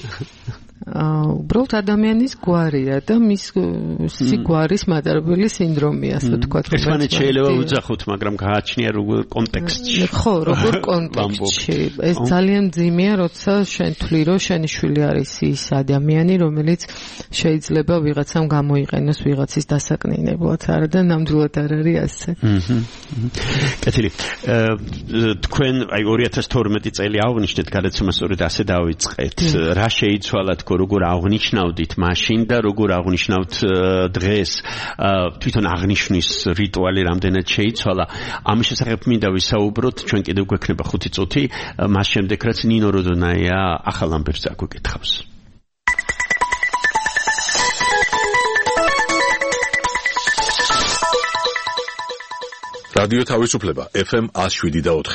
უბრალოდ ადამიანის გვარია და მის სიგვარის მატარებელი სინდრომია, ასე ვთქვათ. ერთმანეთს შეიძლება ვუძახოთ, მაგრამ გააჩნია როგორ კონტექსტში. ხო, როგორ კონტექსტში. ეს ძალიან მძიმეა, როცა შენ თვლი, რომ შენი შვილი არის ის ადამიანი, რომელიც შეიძლება ვიღაცამ გამოიყენოს ვიღაცის დასაკნინებლად, არა და ნამდვილად არ არის ასე. კეთილი. თქვენ აი 2012 წელი აღნიშნეთ, გადაცემა სწორედ ასე დავიწყეთ. რა შეიცვალა როგორ აღნიშნავდით მაშინ და როგორ აღნიშნავთ დღეს, თვითონ აღნიშვნის რიტუალი რამდენად შეიცვალა, ამის შესახებ მინდა ვისაუბროთ, ჩვენ კიდევ გვექნება 5 წუთი, მას შემდეგ რაც ნინო როდონაია ახალ ამბებს აგვეკითხავს. რადიო თავისუფლება FM 107.4.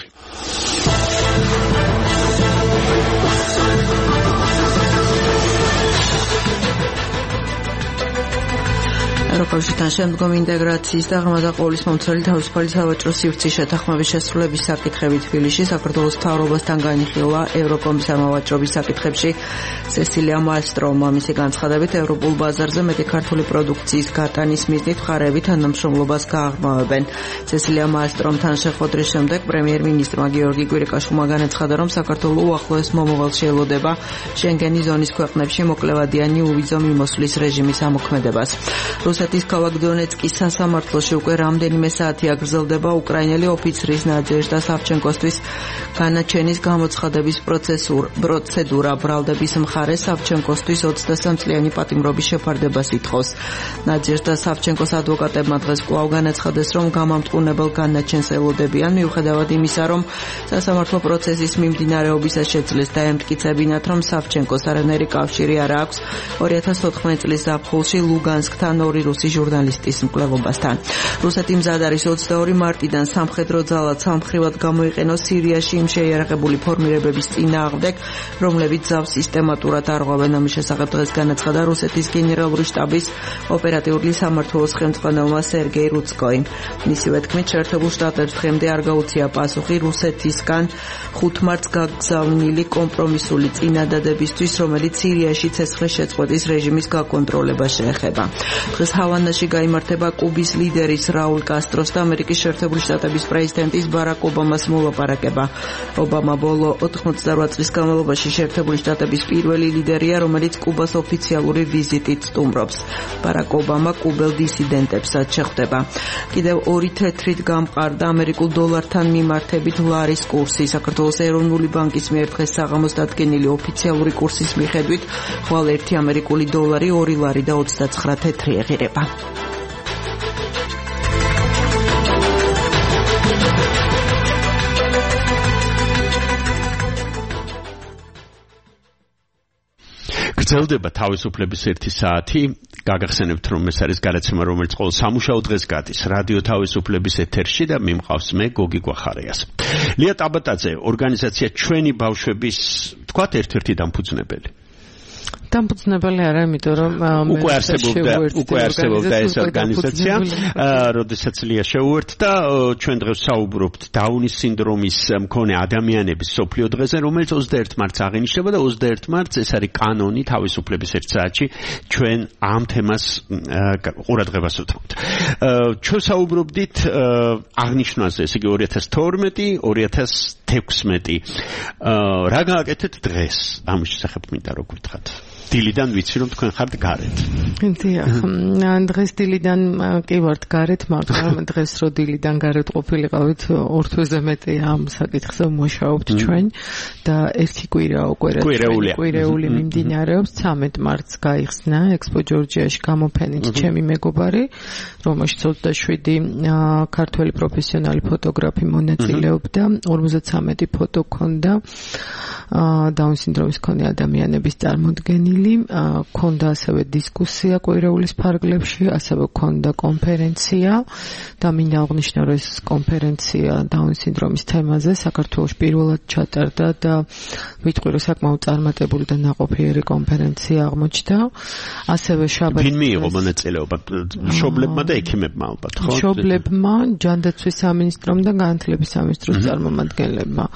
ევროკავშირთან შემდგომი ინტეგრაციის და ღრმა და ყოვლისმომცველი თავისუფალი სავაჭრო სივრცის შეთანხმების შესრულების საკითხები თბილისში საქართველოს მთავრობასთან განიხილა ევროკომის ამავაჭრობის საკითხებში სესილია მალსტრომმა. მისი განცხადებით, ევროპულ ბაზარზე მეტი ქართული პროდუქციის გატანის მიზნით მხარეები თანამშრომლობას გააღრმავებენ. სესილია მალსტრომთან შეხვედრის შემდეგ პრემიერ-მინისტრმა გიორგი კვირიკაშვილმა განაცხადა, რომ საქართველო უახლოეს მომავალში ელოდება შენგენის ზონის ქვეყნებში მოკლევადიანი უვიზო მიმოსვლის რეჟიმის ამოქმედებას. რუსეთის ქალაქ დონეცკის სასამართლოში უკვე რამდენიმე საათი აგრძელდება უკრაინელი ოფიცრის ნადეჟდა სავჩენკოსთვის განაჩენის გამოცხადების პროცედურა. ბრალდების მხარე სავჩენკოსთვის 23 წლიანი პატიმრობის შეფარდებას ითხოვს. ნადეჟდა სავჩენკოს ადვოკატებმა დღეს კვლავ განაცხადეს, რომ გამამტყუნებელ განაჩენს ელოდებიან, მიუხედავად იმისა, რომ სასამართლო პროცესის მიმდინარეობისას შეძლეს დაემტკიცებინათ, რომ სავჩენკოს არანაირი კავშირი არ აქვს 2014 წლის ზაფხულში ლუგანსკთან ორი რუსი ჟურნალისტის მკვლელობასთან. რუსეთი მზად არის 22 მარტიდან სამხედრო ძალად სამხრივად გამოიყენოს სირიაში იმ შეიარაღებული ფორმირებების წინააღმდეგ, რომლებიც ზავს სისტემატურად არღვევენ. ამის შესახებ დღეს განაცხადა რუსეთის გენერალური შტაბის ოპერატიული სამმართველოს ხელმძღვანელმა სერგეი რუცკოიმ. მისივე თქმით, შეერთებულ შტატებს დღემდე არ გაუწია პასუხი რუსეთისგან 5 მარტს გაგზავნილი კომპრომისული წინადადებისთვის, რომელიც სირიაში ცეცხლის შეწყვეტის რეჟიმის გაკონტროლებას შეეხება. დღეს ჰავანაში გაიმართება კუბის ლიდერის რაულ კასტროს და ამერიკის შეერთებული შტატების პრეზიდენტის ბარაკ ობამას მოლაპარაკება. ობამა ბოლო 88 წლის განმავლობაში შეერთებული შტატების პირველი ლიდერია, რომელიც კუბას ოფიციალური ვიზიტით სტუმრობს. ბარაკ ობამა კუბელ დისიდენტებსაც შეხვდება. კიდევ 2 თეთრით გამყარდა ამერიკულ დოლართან მიმართებით ლარის კურსი. საქართველოს ეროვნული ბანკის მიერ დღეს საღამოს დადგენილი ოფიციალური კურსის მიხედვით ხვალ 1 ამერიკული დოლარი 2 ლარი და 29 თეთრი ეღირება. გრძელდება თავისუფლების 1 საათი. გაგახსენებთ, რომ ეს არის გადაცემა, რომელიც ყოველ სამუშაო დღეს გადის რადიო თავისუფლების ეთერში და მიმყავს მე გოგი გვახარიას. ლია ტაბატაძე, ორგანიზაცია ჩვენი ბავშვების, თქვათ, ერთ-ერთი დამფუძნებელი. დამფუძნებელი არა, იმიტომ რომ უკვე არსებობდა ეს ორგანიზაცია, როდესაც ლია შეუერთდა. ჩვენ დღეს საუბრობთ დაუნის სინდრომის მქონე ადამიანების სოფლიო დღეზე, რომელიც 21 მარტს აღინიშნება და 21 მარტს ეს არის კანონი თავისუფლების 1 საათში. ჩვენ ამ თემას ყურადღებას უთმობთ. ჩვენ საუბრობდით აღნიშვნაზე, ესე იგი 2012-2016. რა გააკეთეთ დღეს? ამის შესახებ მინდა რომ გითხრათ. დილიდან ვიცი რომ თქვენ ხართ გარეთ. დიახ, დღეს დილიდან კი ვართ გარეთ, მაგრამ დღეს რო დილიდან გარეთ ყოფილიყავით, 2 თვეზე მეტი ამ საკითხზე ვმუშაობთ ჩვენ და 1 კვირა უკვე კვირეული მიმდინარეობს. 13 მარტს გაიხსნა ექსპო ჯორჯიაში გამოფენით ჩემი მეგობარი, რომელშიც 27 ქართველი პროფესიონალი ფოტოგრაფი მონაწილეობდა, 53 ფოტო ქონდა დაუნის სინდრომის მქონე ადამიანების წარმოდგენილი. ქონდა ასევე დისკუსია კვირეულის ფარგლებში, ასევე ქონდა კონფერენცია და მინდა აღნიშნო, რომ ეს კონფერენცია დაუნის სინდრომის თემაზე საქართველოში პირველად ჩატარდა და ვიტყვი, რომ საკმაოდ წარმატებული და ნაყოფიერი კონფერენცია აღმოჩნდა. ასევე შაბათს ვინ მიიღო მონაწილეობა? მშობლებმა და ექიმებმა ალბათ, ხო? მშობლებმა, ჯანდაცვის სამინისტრომ და განათლების სამინისტროს წარმომადგენლებმა.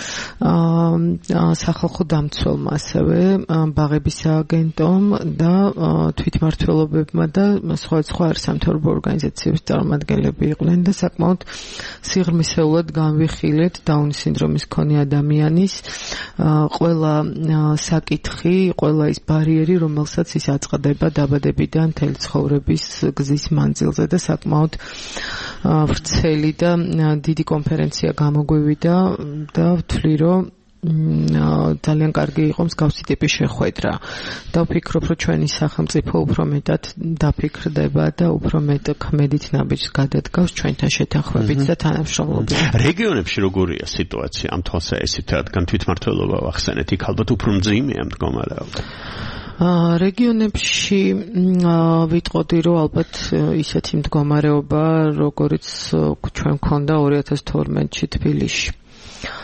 სახალხო დამცველმა ასევე ბაღების აგენტომ და თვითმმართველობებმა და სხვა არასამთავრობო ორგანიზაციების წარმომადგენლები იყვნენ და საკმაოდ სიღრმისეულად განვიხილეთ დაუნის სინდრომის მქონე ადამიანის ყველა საკითხი, ყველა ის ბარიერი, რომელსაც ის აწყდება დაბადებიდან მთელი ცხოვრების გზის მანძილზე და საკმაოდ ვრცელი და დიდი კონფერენცია გამოგვივიდა და ვთვლი, რომ ძალიან კარგი იყო მსგავსი ტიპის შეხვედრა და ვფიქრობ, რომ ჩვენი სახელმწიფო უფრო მეტად დაფიქრდება და უფრო მეტ ქმედით ნაბიჯს გადადგავს ჩვენთან შეთანხმებით და თანამშრომლობით. რეგიონებში როგორია სიტუაცია ამ თვალსაჩინო, რადგან თვითმმართველობა ვახსენეთ, იქ ალბათ უფრო მძიმეა მდგომარეობა. რეგიონებში ვიტყოდი, რომ ალბათ ისეთი მდგომარეობა, როგორც ჩვენ მქონდა 2012-ში თბილისში.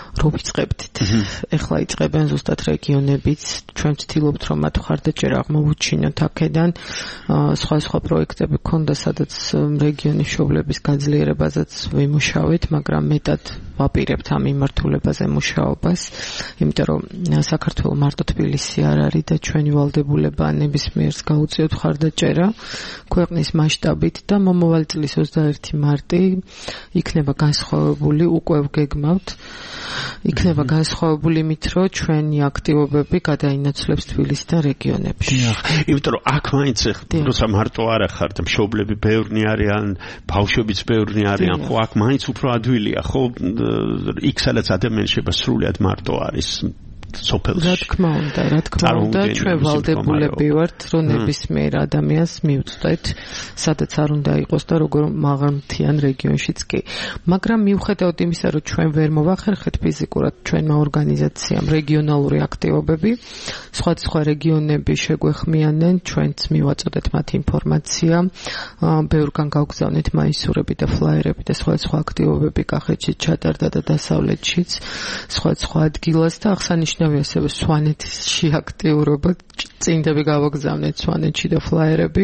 რომ ვიწყებდით. ეხლა იწყებენ ზუსტად რეგიონებიც, ჩვენ ვცდილობთ რომ მათ მხარდაჭერა აღმოვუჩინოთ აქედან. სხვა პროექტები ქონდა, სადაც რეგიონის მშობლების გაძლიერებაზეც ვიმუშავეთ, მაგრამ მეტად ვაპირებთ ამ მიმართულებაზე მუშაობას, იმიტომ რომ საქართველოს მარტო თბილისი არ არის და ჩვენი ვალდებულება ნებისმიერს გაუწიოთ მხარდაჭერა ქვეყნის მასშტაბით და მომავალი წლის 21 მარტი იქნება განსხვავებული, უკვე ვგეგმავთ, იქნება განსხვავებული იმით, რომ ჩვენი აქტივობები გადაინაცვლებს თბილისს და რეგიონებში. იმიტომ რომ აქ მაინც როცა მარტო არ ახართ, მშობლები ბევრნი არიან, ბავშვებიც ბევრნი არიან, ხო აქ მაინც უფრო ადვილია, ხო იქ სადაც ადამიანი შეიძლება სრულიად მარტო არის. რა თქმა უნდა, ჩვენ ვალდებულები ვართ, რომ ნებისმიერ ადამიანს მივწვდეთ, სადაც არ უნდა იყოს და როგორ მაღალმთიან რეგიონშიც კი. მაგრამ მიუხედავად იმისა, რომ ჩვენ ვერ მოვახერხეთ ფიზიკურად ჩვენმა ორგანიზაციამ რეგიონალური აქტივობები, სხვა რეგიონები შეგვეხმიანენ, ჩვენც მივაწოდეთ მათ ინფორმაცია, ბევრგან გავგზავნით მაისურები და ფლაიერები და სხვა აქტივობები კახეთშიც ჩატარდა და დასავლეთშიც, სხვა ადგილას და აღსანიშნავია ასევე სვანეთში აქტიურობა, წინდები გავაგზავნეთ სვანეთში და ფლაიერები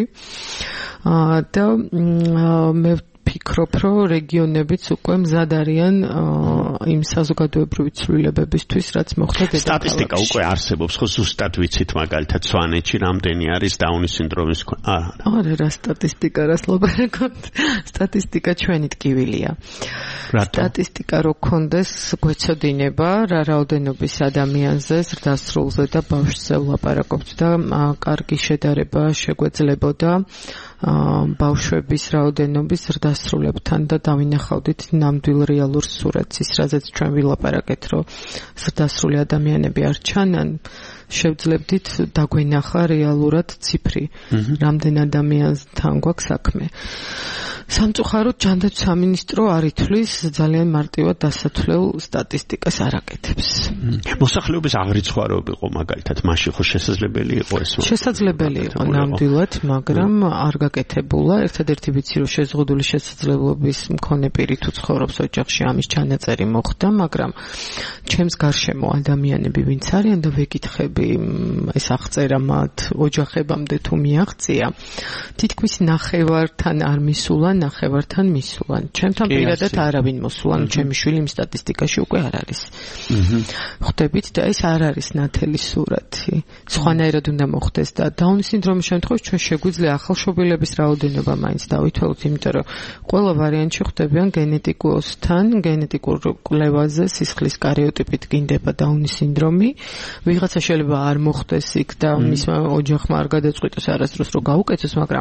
და მე ვფიქრობ, რომ რეგიონებიც უკვე მზად არიან იმ საზოგადოებრივი ცვლილებებისთვის, რაც მოხდა დედაქალაქში. სტატისტიკა უკვე არსებობს, ხო ზუსტად ვიცით მაგალითად სვანეთში რამდენი არის დაუნის სინდრომის არა სტატისტიკა რას ლაპარაკობთ. სტატისტიკა ჩვენი ტკივილია. სტატისტიკა რო გქონდეს გვეცოდინება რა რაოდენობის ადამიანზე, ზრდასრულზე და ბავშვზე ვლაპარაკობთ და კარგი შედარება შეგვეძლებოდა ბავშვების რაოდენობის ზრდასრულებთან და დავინახავდით ნამდვილ რეალურ სურათს, ის რაზეც ჩვენ ვილაპარაკეთ, რომ ზრდასრული ადამიანები არ ჩანან, შევძლებდით დაგვენახა რეალურად ციფრი, რამდენ ადამიანთან გვაქვს საქმე. სამწუხაროდ ჯანდაცვის სამინისტრო არ ითვლის ძალიან მარტივად დასათვლელ სტატისტიკას არ აკეთებს. მოსახლეობის აღრიცხვარობა იყო მაგალითად, მაშინ ხო შესაძლებელი იყო ეს? შესაძლებელი იყო ნამდვილად, მაგრამ არ გაკეთებულა. ერთადერთი ვიცი, რომ შეზღუდული შესაძლებლობის მქონე პირი თუ ცხოვრობს ოჯახში, ამის ჩანაწერი მოხდა, მაგრამ ჩემს გარშემო ადამიანები ვინც არიან და ვეკითხები ეს აღწერა მათ ოჯახებამდე თუ მიაღწია, თითქმის ნახევართან არ მისულან, ნახევართან მისულან. ჩემთან პირადად არავინ მოსულან, ჩემი შვილი იმ სტატისტიკაში უკვე არ არის. ხვდებით და ეს არ არის ნათელი სურათი. სხვანაირად უნდა მოხდეს და დაუნის სინდრომის შემთხვევაში ჩვენ შეგვიძლია ახალშობილების რაოდენობა მაინც დავითვალოთ, იმიტომ რომ ყველა ვარიანტში ხვდებიან გენეტიკოსთან, გენეტიკურ კვლევაზე სისხლის კარიოტიპით გინდება დაუნის სინდრომი. ვიღაცა შეიძლება არ მოხდეს იქ და მისმა ოჯახმა არ გადაწყვიტოს არასდროს რომ გაუკეთოს, მაგრამ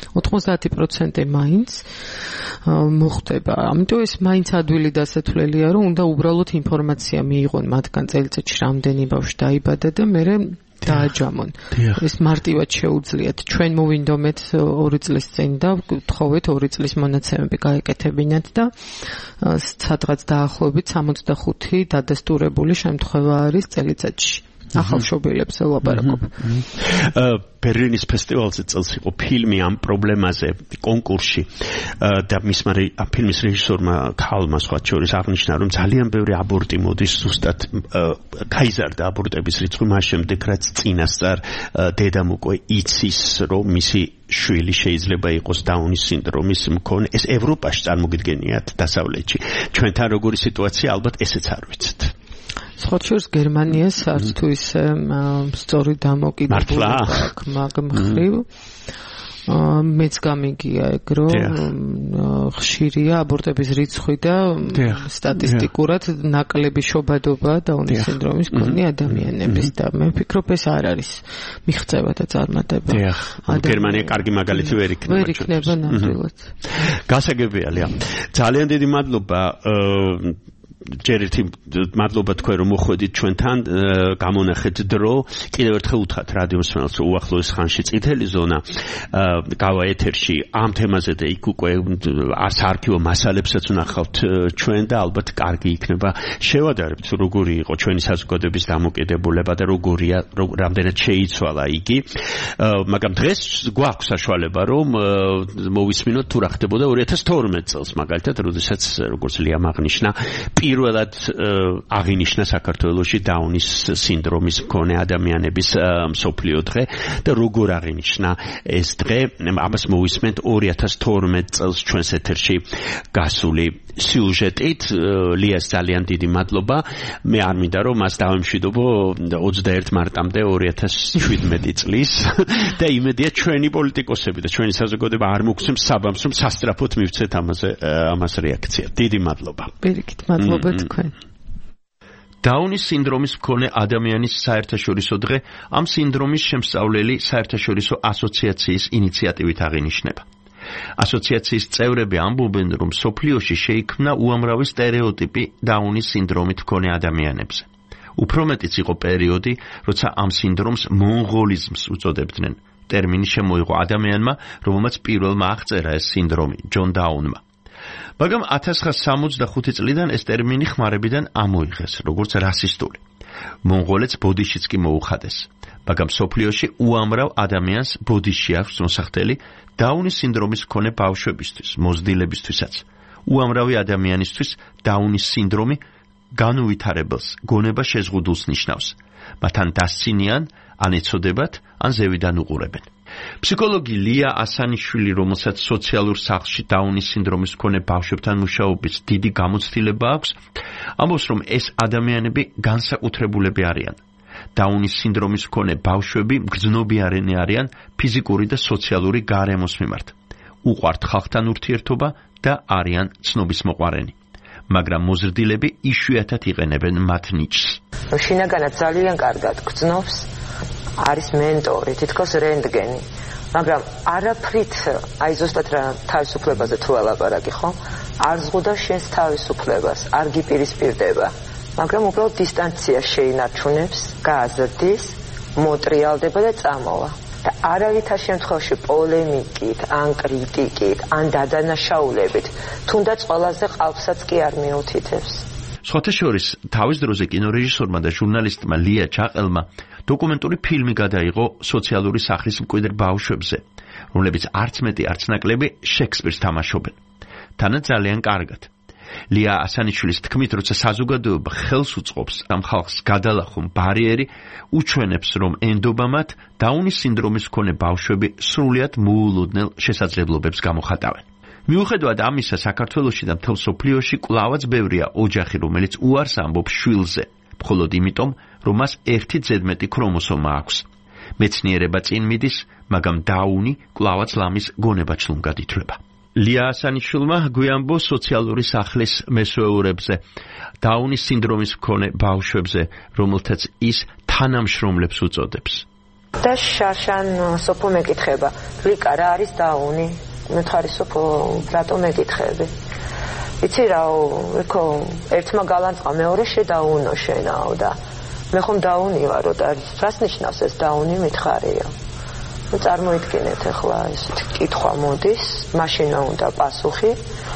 90% მაინც მოხდება. ამიტომ ეს მაინც ადვილი დასათვლელია, რომ უნდა უბრალოდ ინფორმაცია მიიღონ მათგან წელიწადში რამდენი ბავშვი დაიბადა და მე დააჯამონ. ეს მარტივად შეუძლიათ. ჩვენ მოვინდომეთ 2 წლის წინ და გთხოვეთ 2 წლის მონაცემები გაეკეთებინათ და სადღაც დაახლოებით 65 დადასტურებული შემთხვევა არის წელიწადში. ახალშობილებს ელაპარაკობ. ბერლინის ფესტივალზე წელს იყო ფილმი ამ პრობლემაზე კონკურსში და ამ ფილმის რეჟისორმა ქალმა სხვა შორის აღნიშნა, რომ ძალიან ბევრი აბორტი მოდის ზუსტად გაიზარდა აბორტების რიცხვი მას შემდეგ, რაც წინასწარ დედამ უკვე იცის, რომ მისი შვილი შეიძლება იყოს დაუნის სინდრომის მქონე. ეს ევროპაში წარმოგიდგენიათ დასავლეთში. ჩვენთან როგორი სიტუაცია, ალბათ ესეც არ ვიცით. სხვაშორის გერმანიას არც თუ ისე სწორი დამოკიდებულება აქვს მაგმხრივ. მეც გამიგია ეგ, რომ ხშირია აბორტების რიცხვი და სტატისტიკურად ნაკლები შობადობა დაუნის სინდრომის მქონე ადამიანების და მე ვფიქრობ ეს არ არის მიღწევა და წარმატება. გერმანია კარგი მაგალითი ვერ იქნება ნამდვილად. გასაგებია. ძალიან დიდი მადლობა. ჯერ ერთი მადლობა თქვენ რომ მოხვედით ჩვენთან, გამონახეთ დრო. კიდევ ერთხელ უთხრათ რადიო მსმენელს, რომ უახლოეს ხანში წითელი ზონა გავა ეთერში ამ თემაზე და იქ უკვე საარქივო მასალებსაც ვნახავთ ჩვენ და ალბათ კარგი იქნება შევადარებთ როგორი იყო ჩვენი საზოგადოების დამოკიდებულება და როგორია, რამდენად შეიცვალა იგი. მაგრამ დღეს გვაქვს საშუალება რომ მოვისმინოთ თუ რა ხდებოდა 2012 წელს მაგალითად, როდესაც როგორც ლიამ აღნიშნა პირველად აღინიშნა საქართველოში დაუნის სინდრომის მქონე ადამიანების მსოფლიო დღე და როგორ აღინიშნა ეს დღე ამას მოვისმენთ 2012 წელს ჩვენს ეთერში გასული სიუჟეტით. ლიას ძალიან დიდი მადლობა. მე არ მინდა რომ მას დავემშვიდობო 21 მარტამდე 2017 წლის და იმედია ჩვენი პოლიტიკოსები და ჩვენი საზოგადოება არ მოგცემს საბამს რომ სასწრაფოდ მივცეთ ამას რეაქცია. დიდი მადლობა. პირიქით მადლობა თქვენ. დაუნის სინდრომის მქონე ადამიანის საერთაშორისო დღე ამ სინდრომის შემსწავლელი საერთაშორისო ასოციაციის ინიციატივით აღინიშნება. ასოციაციის წევრები ამბობენ, რომ სოფლიოში შეიქმნა უამრავი სტერეოტიპი დაუნის სინდრომით მქონე ადამიანებზე. უფრო მეტიც იყო პერიოდი, როცა ამ სინდრომს მონღოლიზმს უწოდებდნენ. ტერმინი შემოიღო ადამიანმა, რომელმაც პირველმა აღწერა ეს სინდრომი, ჯონ დაუნმა. მაგრამ 1965 წლიდან ეს ტერმინი ხმარებიდან ამოიღეს, როგორც რასისტული. მონღოლეთს ბოდიშიც კი მოუხადეს. მაგრამ სოფლიოში უამრავ ადამიანს ბოდიში აქვს მოსახდელი დაუნის სინდრომის მქონე ბავშვებისთვის, მოზრდილებისთვისაც. უამრავი ადამიანისთვის დაუნის სინდრომი განუვითარებელს, გონება შეზღუდულს ნიშნავს. მათ ან დასცინიან, ან ეცოდებათ, ან ზევიდან უყურებენ. ფსიქოლოგი ლია ასანიშვილი, რომელსაც სოციალურ სახლში დაუნის სინდრომის მქონე ბავშვებთან მუშაობის დიდი გამოცდილება აქვს, ამბობს, რომ ეს ადამიანები განსაკუთრებულები არიან. დაუნის სინდრომის მქონე ბავშვები მგრძნობიარენი არიან ფიზიკური და სოციალური გარემოს მიმართ. უყვართ ხალხთან ურთიერთობა და არიან ცნობისმოყვარენი. მაგრამ მოზრდილები იშვიათად იყენებენ მათ ნიჭს. შინაგანად ძალიან კარგად გრძნობს, არის მენტორი, თითქოს რენტგენი, მაგრამ არაფრით, აი ზუსტად რა თავისუფლებაზე თუ ელაპარაკი, ხო? არ ზღუდა შენს თავისუფლებას, არ გიპირისპირდება, მაგრამ უბრალოდ დისტანცია შეინარჩუნებს, გააზრდის, მოტრიალდება და წამოვა. და არავითარ შემთხვევაში პოლემიკით, ან კრიტიკით, ან დადანაშაულებით, თუნდაც ყველაზე ყალბსაც კი არ მიუთითებს. სხვათა შორის, თავის დროზე კინორეჟისორმა და ჟურნალისტმა ლია ჩაყელმა დოკუმენტური ფილმი გადაიღო სოციალური სახლის მკვიდრ ბავშვებზე, რომლებიც არც მეტი არც ნაკლები შექსპირს თამაშობენ. თანაც ძალიან კარგად. ლია ასანიშვილის თქმით, როცა საზოგადოება ხელს უწყობს ამ ხალხს გადალახონ ბარიერი, უჩვენებს, რომ ენდობა მათ დაუნის სინდრომის მქონე ბავშვები სრულიად მოულოდნელ შესაძლებლობებს გამოხატავენ. მიუხედავად ამისა, საქართველოში და მთელ სოფლიოში კვლავაც ბევრია ოჯახი, რომელიც უარს ამბობს შვილზე, მხოლოდ იმიტომ, რომ მას ერთი ზედმეტი ქრომოსომა აქვს. მეცნიერება წინ მიდის, მაგრამ დაუნი კვლავაც ლამის გონებაჩლუნგად ითვლება. ლია ასანიშვილმა გვიანბო სოციალური სახლის მესვეურებზე, დაუნის სინდრომის მქონე ბავშვებზე, რომელთაც ის თანამშრომლებს უწოდებს. და შარშან სოფო მეკითხება, ლიკა რა არის დაუნი? მე ხარი სოფო, რატომ მეკითხები? იცი რაო, ეკო, ერთმა გალანწყა, მეორე შედაუნო შენაო და მე ხომ დაუნი ვარო და რას ნიშნავს ეს დაუნი მითხარიო? წარმოიდგინეთ ახლა ესეთი კითხვა მოდის, მაშინა უნდა პასუხი,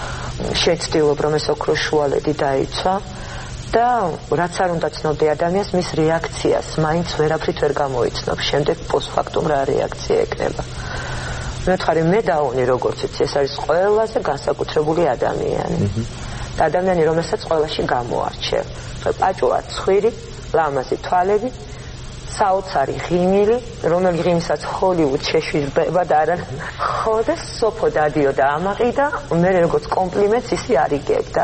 შეცდილობ რომ ეს ოქროს შუალედი დაიცვა და რაც არ უნდა ცნობდი ადამიანს, მის რეაქციას მაინც ვერაფრით ვერ გამოიცნობ, შემდეგ პოსტფაქტუმ რა რეაქცია ექნება. მე ვთქვი, მე დაუნი როგორც იცი, ეს არის ყველაზე განსაკუთრებული ადამიანი. და ადამიანი, რომელსაც ყველაში გამოარჩევ. პაჭუა ცხვირი, ლამაზი თვალები, საოცარი ღიმილი, რომელი ღიმისაც ჰოლივუდ შეშვება და არა ხო და სოფო დადიოდა ამაყი და მე როგორც კომპლიმენტს ისი არიგებდა.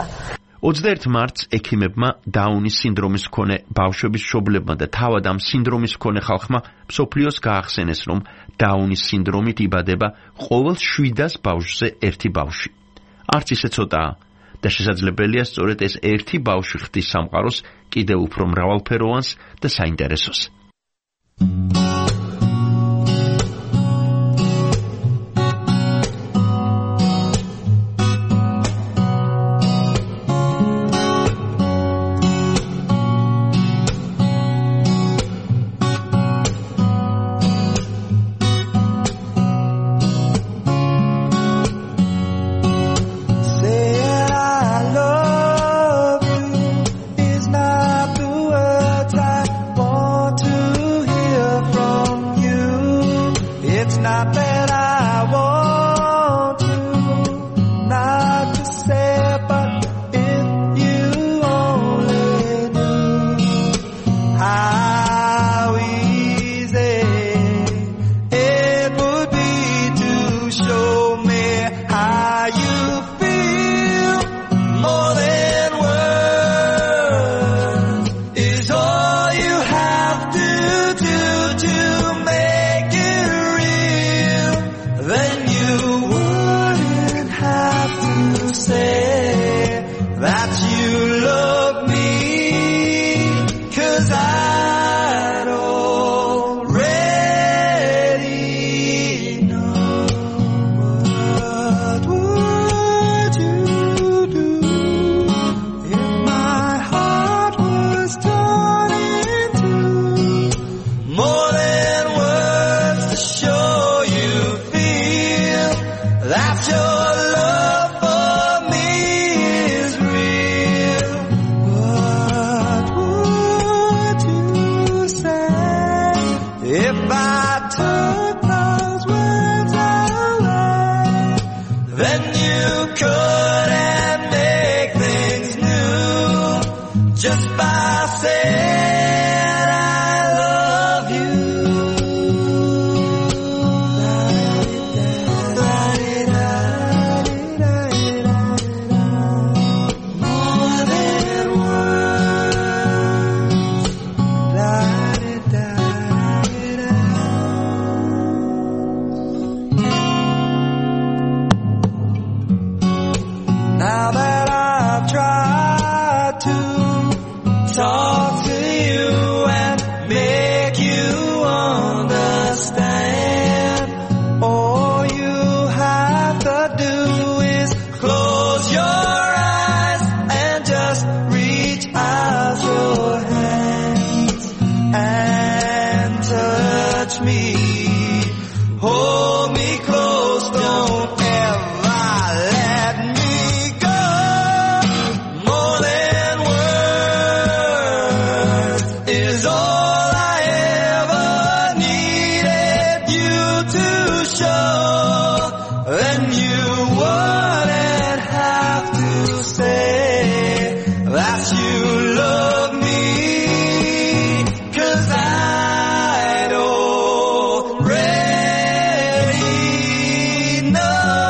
21 მარტს ექიმებმა დაუნის სინდრომის მქონე ბავშვების მშობლებმა და თავად ამ სინდრომის მქონე ხალხმა მსოფლიოს გაახსენეს, რომ დაუნის სინდრომით იბადება ყოველ 700 ბავშვზე ერთი ბავშვი. არც ისე ცოტაა და შესაძლებელია სწორედ ეს ერთი ბავშვი ხდის სამყაროს კიდევ უფრო მრავალფეროვანს და საინტერესოს. you couldn't make things new just by saying I love you. More than now that I've tried to talk to you and make you understand, all you have to do is close your eyes and just reach out your hands and touch me. Hold me close, don't ever let me go. More than words is all I ever needed you to show. And you wouldn't have to say that you love me, 'cause I'd already know.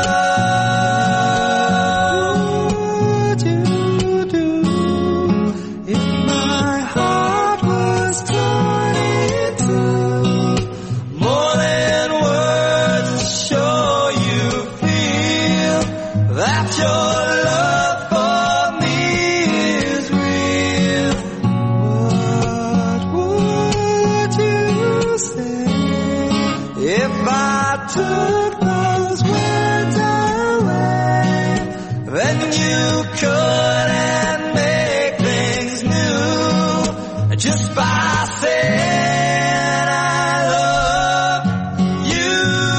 What would you do if my heart was torn in two? More than words to show you feel that your love for me is real. What would you say if I took those words away? Then you couldn't make things new just by saying I love you.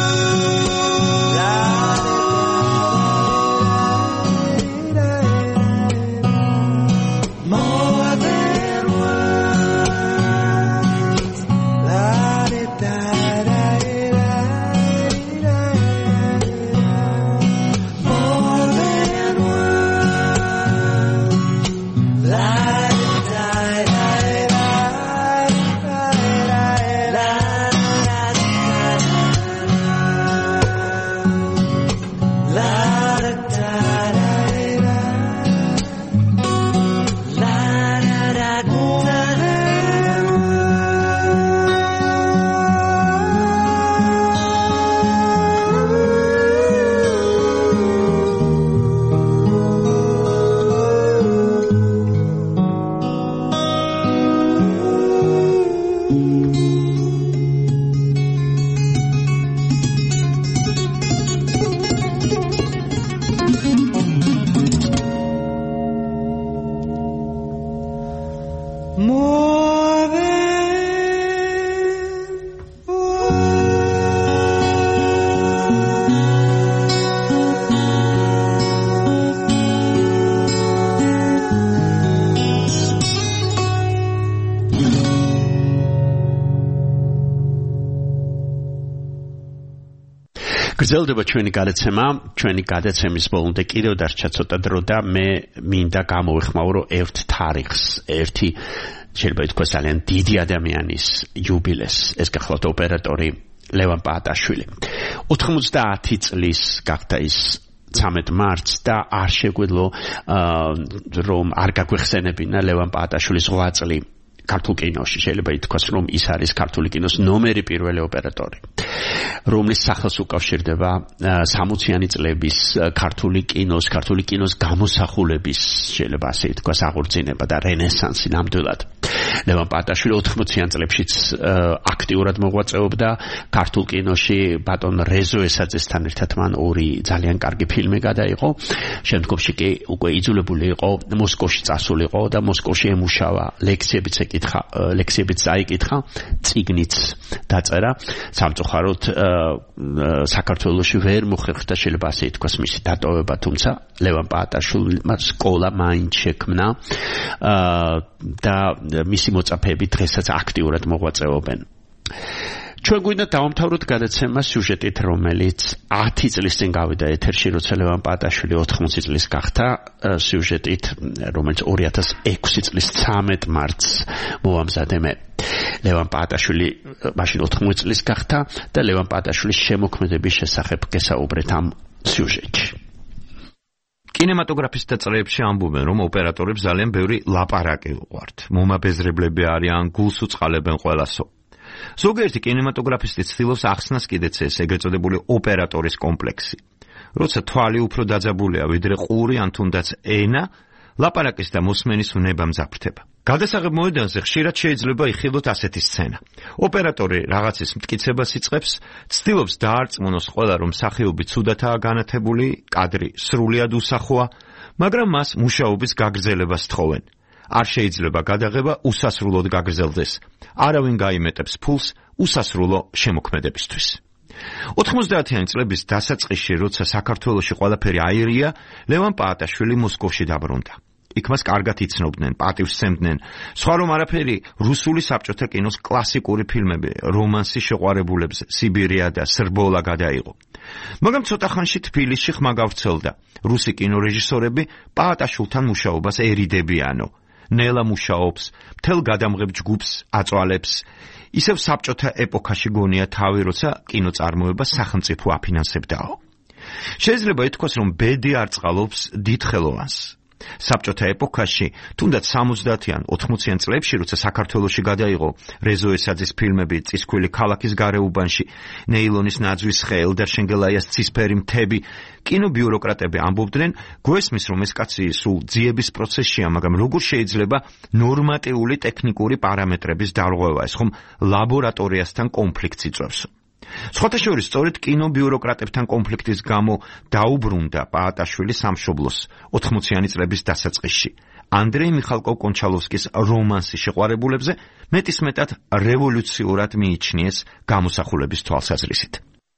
More than words. More than words. გრძელდება ჩვენი გადაცემის ბოლომდე კიდევ დარჩა ცოტა დრო და მე მინდა გამოვიხმაურო ერთ თარიღს, ერთი შეიძლება ითქვას ძალიან დიდი ადამიანის იუბილეს. ეს გახლავთ ოპერატორი ლევან პაატაშვილი. 90 წლის გახდა ის 13 მარტს და არ შეგვეძლო რომ არ გაგვეხსენებინა ლევან პაატაშვილის 8 წლი ქართულ კინოში. შეიძლება ითქვას რომ ის არის ქართული კინოს ნომერი პირველი ოპერატორი, რომლის სახელს უკავშირდება 60-იანი წლების ქართული კინოს გამოსახულების, შეიძლება ასე ითქვას, აღორძინება და რენესანსი ნამდვილად. ლევან პაატაშვილი 80-იან წლებშიც აქტიურად მოღვაწეობდა ქართულ კინოში. ბატონ რეზო ესაძესთან ერთად მან 2 ძალიან კარგი ფილმი გადაიღო. შემდგომში კი უკვე იძულებული იყო მოსკოვში წასულიყო და მოსკოვში ემუშავა, ლექციებიც წაიკითხა, წიგნიც დაწერა. სამწუხაროდ საქართველოში ვერ მოხერხდა, შეიძლება ასე ითქვას, მისი დატოვება, თუმცა ლევან პაატაშვილმა სკოლა მაინც შექმნა და მისი მოწაფეები დღესაც აქტიურად მოღვაწეობენ. ჩვენ გვინდა დავამთავროთ გადაცემა სიუჟეტით, რომელიც 10 წლის წინ გავიდა ეთერში, როცა ლევან პაატაშვილი 80 წლის გახდა, სიუჟეტით, რომელიც 2006 წლის 13 მარტს მოვამზადე მე. ლევან პაატაშვილი მაშინ 80 წლის გახდა და ლევან პაატაშვილის შემოქმედების შესახებ გესაუბრეთ ამ სიუჟეტში. კინემატოგრაფისტთა წრეებში ამბობენ, რომ ოპერატორებს ძალიან ბევრი ლაპარაკი უყვართ. მომაბეზრებლები არიან, გულს უწყალებენ ყველასო. ზოგიერთი კინემატოგრაფისტი ცდილობს ახსნას კიდეც ეს ეგრეთ წოდებული ოპერატორის კომპლექსი. როცა თვალი უფრო დაძაბულია, ვიდრე ყური ან თუნდაც ენა, ლაპარაკის და მოსმენის უნება მძაფრდება. გადასაღებ მოედანზე ხშირად შეიძლება იხილოთ ასეთი სცენა. ოპერატორი რაღაცის მტკიცებას იწყებს, ცდილობს დაარწმუნოს ყველა, რომ მსახიობი ცუდათაა განათებული, კადრი სრულიად უსახოა, მაგრამ მას მუშაობის გაგრძელებას თხოვენ. არ შეიძლება გადაღება უსასრულოდ გაგრძელდეს. არავინ გაიმეტებს ფულს უსასრულო შემოქმედებისთვის. 90-იანი წლების დასაწყისში, როცა საქართველოში ყველაფერი აირია, ლევან პაატაშვილი მოსკოვში დაბრუნდა. იქ მას კარგად იცნობდნენ, პატივს სცემდნენ. სხვა რომ არაფერი, რუსული საბჭოთა კინოს კლასიკური ფილმები, რომანსი შეყვარებულებს, სიბირია და სრბოლა გადაიღო. მაგრამ ცოტა ხანში თბილისში ხმა გავრცელდა. რუსი კინორეჟისორები პაატაშვილთან მუშაობას ერიდებიანო. ნელა მუშაობს, მთელ გადამღებ ჯგუფს აწვალებს. ისევ საბჭოთა ეპოქაში გონია თავი, როცა კინოწარმოება სახელმწიფო აფინანსებდაო. შეიძლება ითქვას, რომ ბედი არ წყალობს დიდხელოვანს. საბჭოთა ეპოქაში, თუნდაც 70-იან, 80-იან წლებში, როცა საქართველოში გადაიღო რეზო ესაძის ფილმები წისქვილი ქალაქის გარეუბანში, ნეილონის ნაძვის ხე, ელდარ შენგელაიას ცისფერი მთები, კინობიუროკრატები ამბობდნენ, გვესმის, რომ ეს კაცი სულ ძიების პროცესშია, მაგრამ როგორ შეიძლება ნორმატიული ტექნიკური პარამეტრების დარღვევა, ეს ხომ ლაბორატორიასთან კონფლიქტს იწვევს. სხვათა შორის, სწორედ კინობიუროკრატებთან კონფლიქტის გამო დაუბრუნდა პაატაშვილი სამშობლოს 80-იანი წლების დასაწყისში. ანდრეი მიხალკოვ-კონჩალოვსკის რომანსი შეყვარებულებზე მეტისმეტად რევოლუციურად მიიჩნიეს გამოსახულების თვალსაზრისით.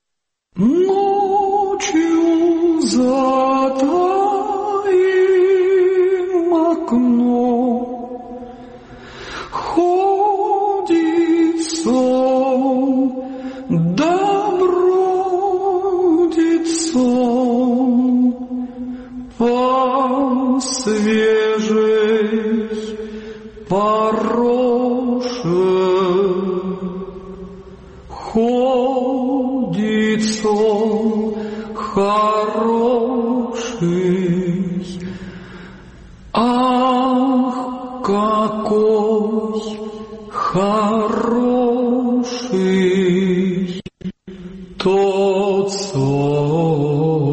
Свежесть поросшая, ходит сон хороший. Ах, какой хороший тот сон.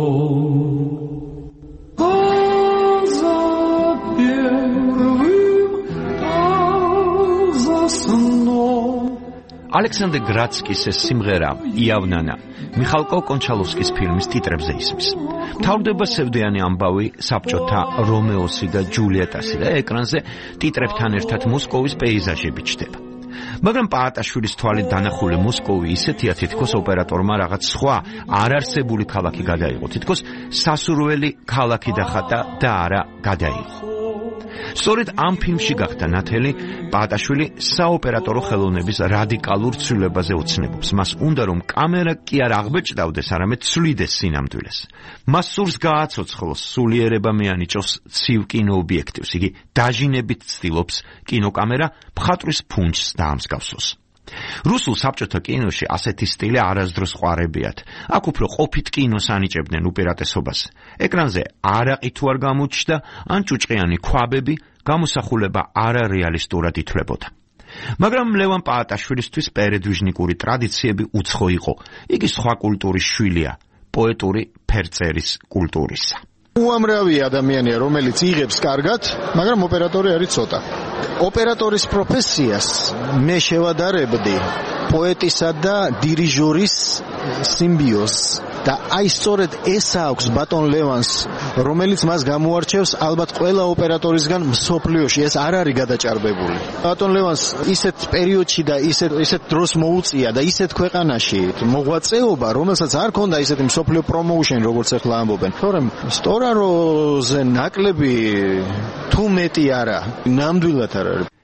ალექსანდრე გრაცკის ეს სიმღერა იავნანა მიხალკოვ-კონჩალოვსკის ფილმის ტიტრებზე ისმის. მთავრდება სევდიანი ამბავი საბჭოთა რომეოსი და ჯულიეტასი და ეკრანზე ტიტრებთან ერთად მოსკოვის პეიზაჟები ჩდება. მაგრამ პაატაშვილის თვალით დანახული მოსკოვი ისეთია, თითქოს ოპერატორმა რაღაც სხვა არარსებული ქალაქი გადაიღო, თითქოს სასურველი ქალაქი დახატა და არა გადაიღო. სწორედ ამ ფილმში გახდა ნათელი პაატაშვილი საოპერატორო ხელოვნების რადიკალურ ცვლილებაზე ოცნებობს. მას უნდა რომ კამერა კი არ აღბეჭდავდეს, არამედ ცვლიდეს სინამდვილეს. მას სურს გააცოცხლოს, სულიერება მეანიჭოს ცივ კინოობიექტივს. იგი დაჟინებით ცდილობს კინოკამერა მხატვრის ფუნჯს დაამსგავსოს. რუსულ საბჭოთა კინოში ასეთი სტილი არასდროს ყვარებიათ. აქ უფრო ყოფით კინოს ანიჭებდნენ უპირატესობას. ეკრანზე არაყი თუ არ გამოჩნდა, ან ჭუჭყიანი ქვაბები, გამოსახულება არარეალისტურად ითვლებოდა. მაგრამ ლევან პაატაშვილისთვის პერედვიჟნიკური ტრადიციები უცხო იყო. იგი სხვა კულტურის შვილია, პოეტური ფერწერის კულტურისა. უამრავი ადამიანია, რომელიც იღებს კარგად, მაგრამ ოპერატორი არის ცოტა. ოპერატორის პროფესიას მე შევადარებდი პოეტისა და დირიჟორის სიმბიოზს და აი სწორედ ეს აქვს ბატონ ლევანს, რომელიც მას გამოარჩევს ალბათ ყველა ოპერატორისგან მსოფლიოში. ეს არ არის გადაჭარბებული. ბატონ ლევანს ისეთ პერიოდში და ისეთ დროს მოუწია და ისეთ ქვეყანაში მოღვაწეობა, რომელსაც არ ქონდა ისეთი მსოფლიო პრომოუშენი, როგორც ახლა ამბობენ. თორემ სტორაროზე ნაკლები თუ მეტი არა, ნამდვილად არ არის.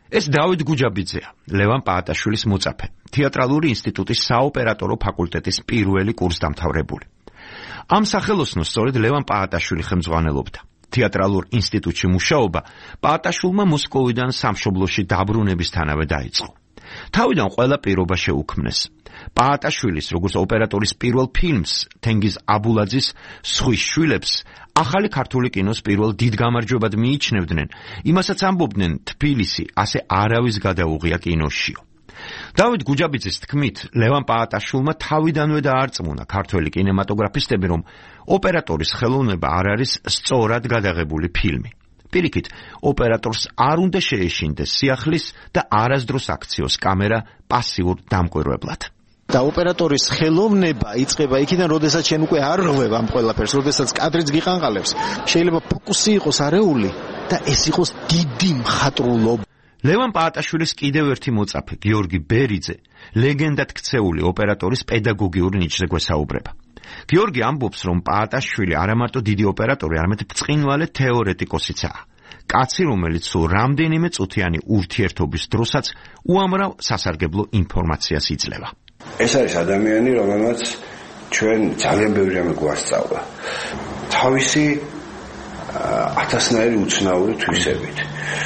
ეს დავით გუჯაბიძეა, ლევან პაატაშვილის მოწაფე, თეატრალური ინსტიტუტის საოპერატორო ფაკულტეტის პირველი კურსდამთავრებული. ამ სახელოსნოს სწორედ ლევან პაატაშვილი ხელმძღვანელობდა. თეატრალურ ინსტიტუტში მუშაობა პაატაშვილმა მოსკოვიდან სამშობლოში დაბრუნებისთანავე დაიწყო. თავიდან ყველა პირობა შეუქმნეს. პაატაშვილის როგორც ოპერატორის პირველ ფილმს თენგიზ აბულაძის სხვის შვილებს ახალი ქართული კინოს პირველ დიდ გამარჯვებად მიიჩნევდნენ, იმასაც ამბობდნენ თბილისი ასე არავის გადაუღია კინოშიო. დავით გუჯაბიძის თქმით, ლევან პაატაშვილმა თავიდანვე დაარწმუნა ქართველი კინემატოგრაფისტები, რომ ოპერატორის ხელოვნება არ არის სწორად გადაღებული ფილმი. პირიქით, ოპერატორს არ უნდა შეეშინდეს სიახლის და არასდროს აქციოს კამერა პასიურ დამკვირვებლად. და ოპერატორის ხელოვნება იწყება იქიდან, როდესაც შენ უკვე არ ღვევ ამ ყველაფერს, როდესაც კადრიც გიყანყალებს. შეიძლება ფოკუსი იყოს არეული და ეს იყოს დიდი მხატვრულობა. ლევან პაატაშვილის კიდევ ერთი მოწაფე, გიორგი ბერიძე, ლეგენდად ქცეული ოპერატორის პედაგოგიურ ნიჭზე გვესაუბრება. გიორგი ამბობს, რომ პაატაშვილი არა მარტო დიდი ოპერატორი, არამედ ბრწყინვალე თეორეტიკოსიცაა. კაცი, რომელიც სულ რამდენიმე წუთიანი ურთიერთობის დროსაც უამრავ სასარგებლო ინფორმაციას იძლევა. ეს არის ადამიანი, რომელმაც ჩვენ ძალიან ბევრი რამე გვასწავლა. თავისი ათასნაირი უცნაური თვისებით.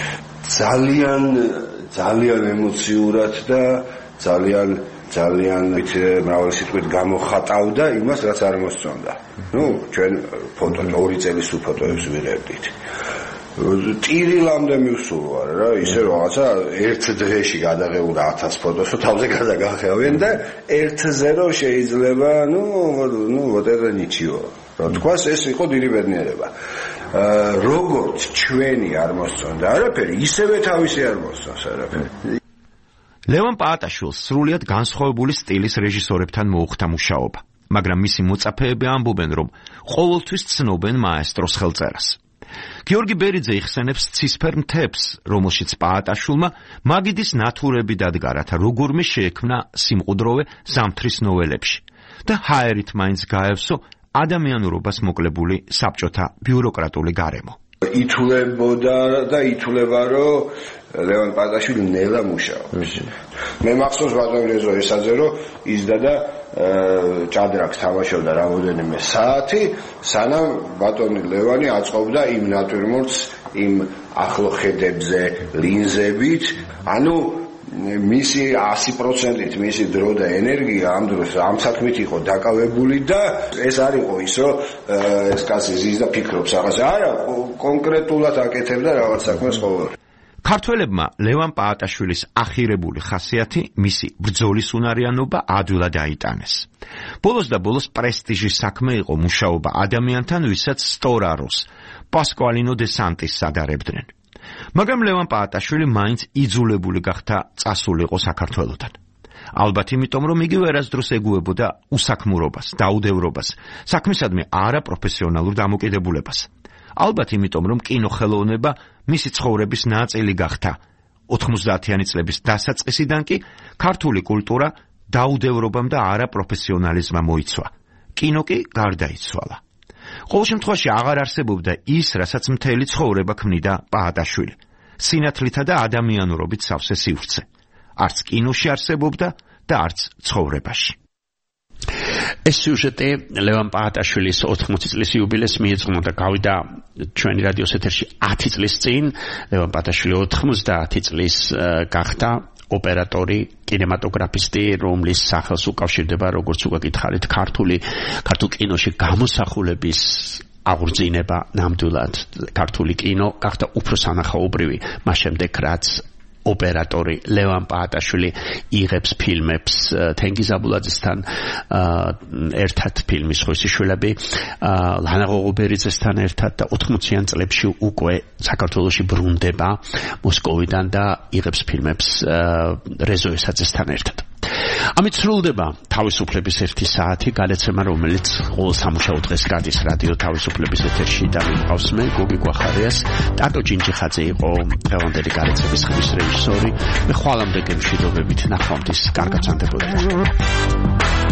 ძალიან ემოციურად და ძალიან მრავალი სიტყვით გამოხატავდა იმას, რაც არ მოსწონდა. ჩვენ ორი წელი სულ ფოტოებს ვიღებდით. ტირილამდე მივსულ ვარ რა, ისე რაღაცა ერთ დღეში გადაღებულ 1000 ფოტოსო თავზე გადაგახევენ და ერთზე რო შეიძლება, ვოტერა ნიჩიო. რა თქواس ეს იყო დიდი ბედნიერება. როგორც ჩვენი არ მოსწონდა არაფერი, ისევე თავისი არ მოსწონს არაფერი. ლევან პაატაშვილს სრულიად განსხვავებული სტილის რეჟისორებთან მოუხდა მუშაობა, მაგრამ მისი მოწაფეები ამბობენ, რომ ყოველთვის ცნობენ მაესტროს ხელწერას. გიორგი ბერიძე იხსენებს ცისფერ მთებს, რომელშიც პაატაშვილმა მაგიდის ნათურები დადგა, რათა როგორმე შეექმნა სიმყუდროვე ზამთრის ნოველებში და ჰაერით მაინც გაევსო ადამიანურობას მოკლებული საბჭოთა ბიუროკრატული გარემო. ითვლებოდა და ითვლება, რომ ლევან პაატაშვილი ნელა მუშაობს. მე მახსოვს ბატონ რეზო ესაძე, რომ ისდა და ჭადრაკს თამაშობდა რამოდენიმე საათი, სანამ ბატონი ლევანი აწყობდა იმ ნატურმორტს, იმ ახლო ხედებზე, ლინზებით, ანუ მისი 100%-ით მისი დრო და ენერგია ამ დროს ამ საქმით იყო დაკავებული და ეს არ იყო ის, რომ ეს კაცი ზის და ფიქრობს რაღაცა, არა, კონკრეტულად აკეთებდა რაღაც საქმეს ყოველ. ქართველებმა ლევან პაატაშვილის ახირებული ხასიათი, მისი ბრძოლის უნარიანობა ადვილად აიტანეს. ბოლოს და ბოლოს პრესტიჟის საქმე იყო მუშაობა ადამიანთან, ვისაც სტორაროს, პასკვალინო დე სანტის ადარებდნენ. მაგრამ ლევან პაატაშვილი მაინც იძულებული გახდა წასულიყო საქართველოდან. ალბათ იმიტომ, რომ იგი ვერასდროს ეგუებოდა უსაქმურობას, დაუდევრობას, საქმისადმი არაპროფესიონალურ დამოკიდებულებას. ალბათ იმიტომ, რომ კინოხელოვნება მისი ცხოვრების ნაწილი გახდა. 90-იანი წლების დასაწყისიდან კი ქართული კულტურა დაუდევრობამ და არაპროფესიონალიზმმა მოიცვა. კინო კი გარდაიცვალა. ყოველ შემთხვევაში აღარ არსებობდა ის, რასაც მთელი ცხოვრება ქმნიდა პაატაშვილი. სინათლითა და ადამიანურობით სავსე სივრცე. არც კინოში არსებობდა და არც ცხოვრებაში. ეს სიუჟეტი ლევან პაატაშვილის 80 წლის იუბილეს მიეძღვნა, გავიდა ჩვენი რადიოს ეთერში 10 წლის წინ. ლევან პაატაშვილი 90 წლის გახდა ოპერატორი, კინემატოგრაფისტი, რომლის სახელს უკავშირდება, როგორც უკვე გითხარით, ქართულ კინოში გამოსახულების აღორძინება ნამდვილად. ქართული კინო გახდა უფრო სანახაობრივი, მას შემდეგ რაც ოპერატორი ლევან პაატაშვილი იღებს ფილმებს თენგიზ აბულაძესთან ერთად ფილმის სხვისი შვილები, ლანა ღოღობერიძესთან ერთად და 80-იან წლებში უკვე საქართველოში ბრუნდება მოსკოვიდან და იღებს ფილმებს რეზო ესაძესთან ერთად. ამით სრულდება თავისუფლების 1 საათი, გადაცემა, რომელიც ყოველ სამუშაო დღეს გადის რადიო თავისუფლების ეთერში და მიყავს მე, გოგი გვახარიას. ტატო ჯინჯიხაძე იყო დღევანდელი გადაცემის ხმის რეჟისორი. მე ხვალამდე გემშვიდობებით, ნახვამდის, კარგად სანდებოდეთ.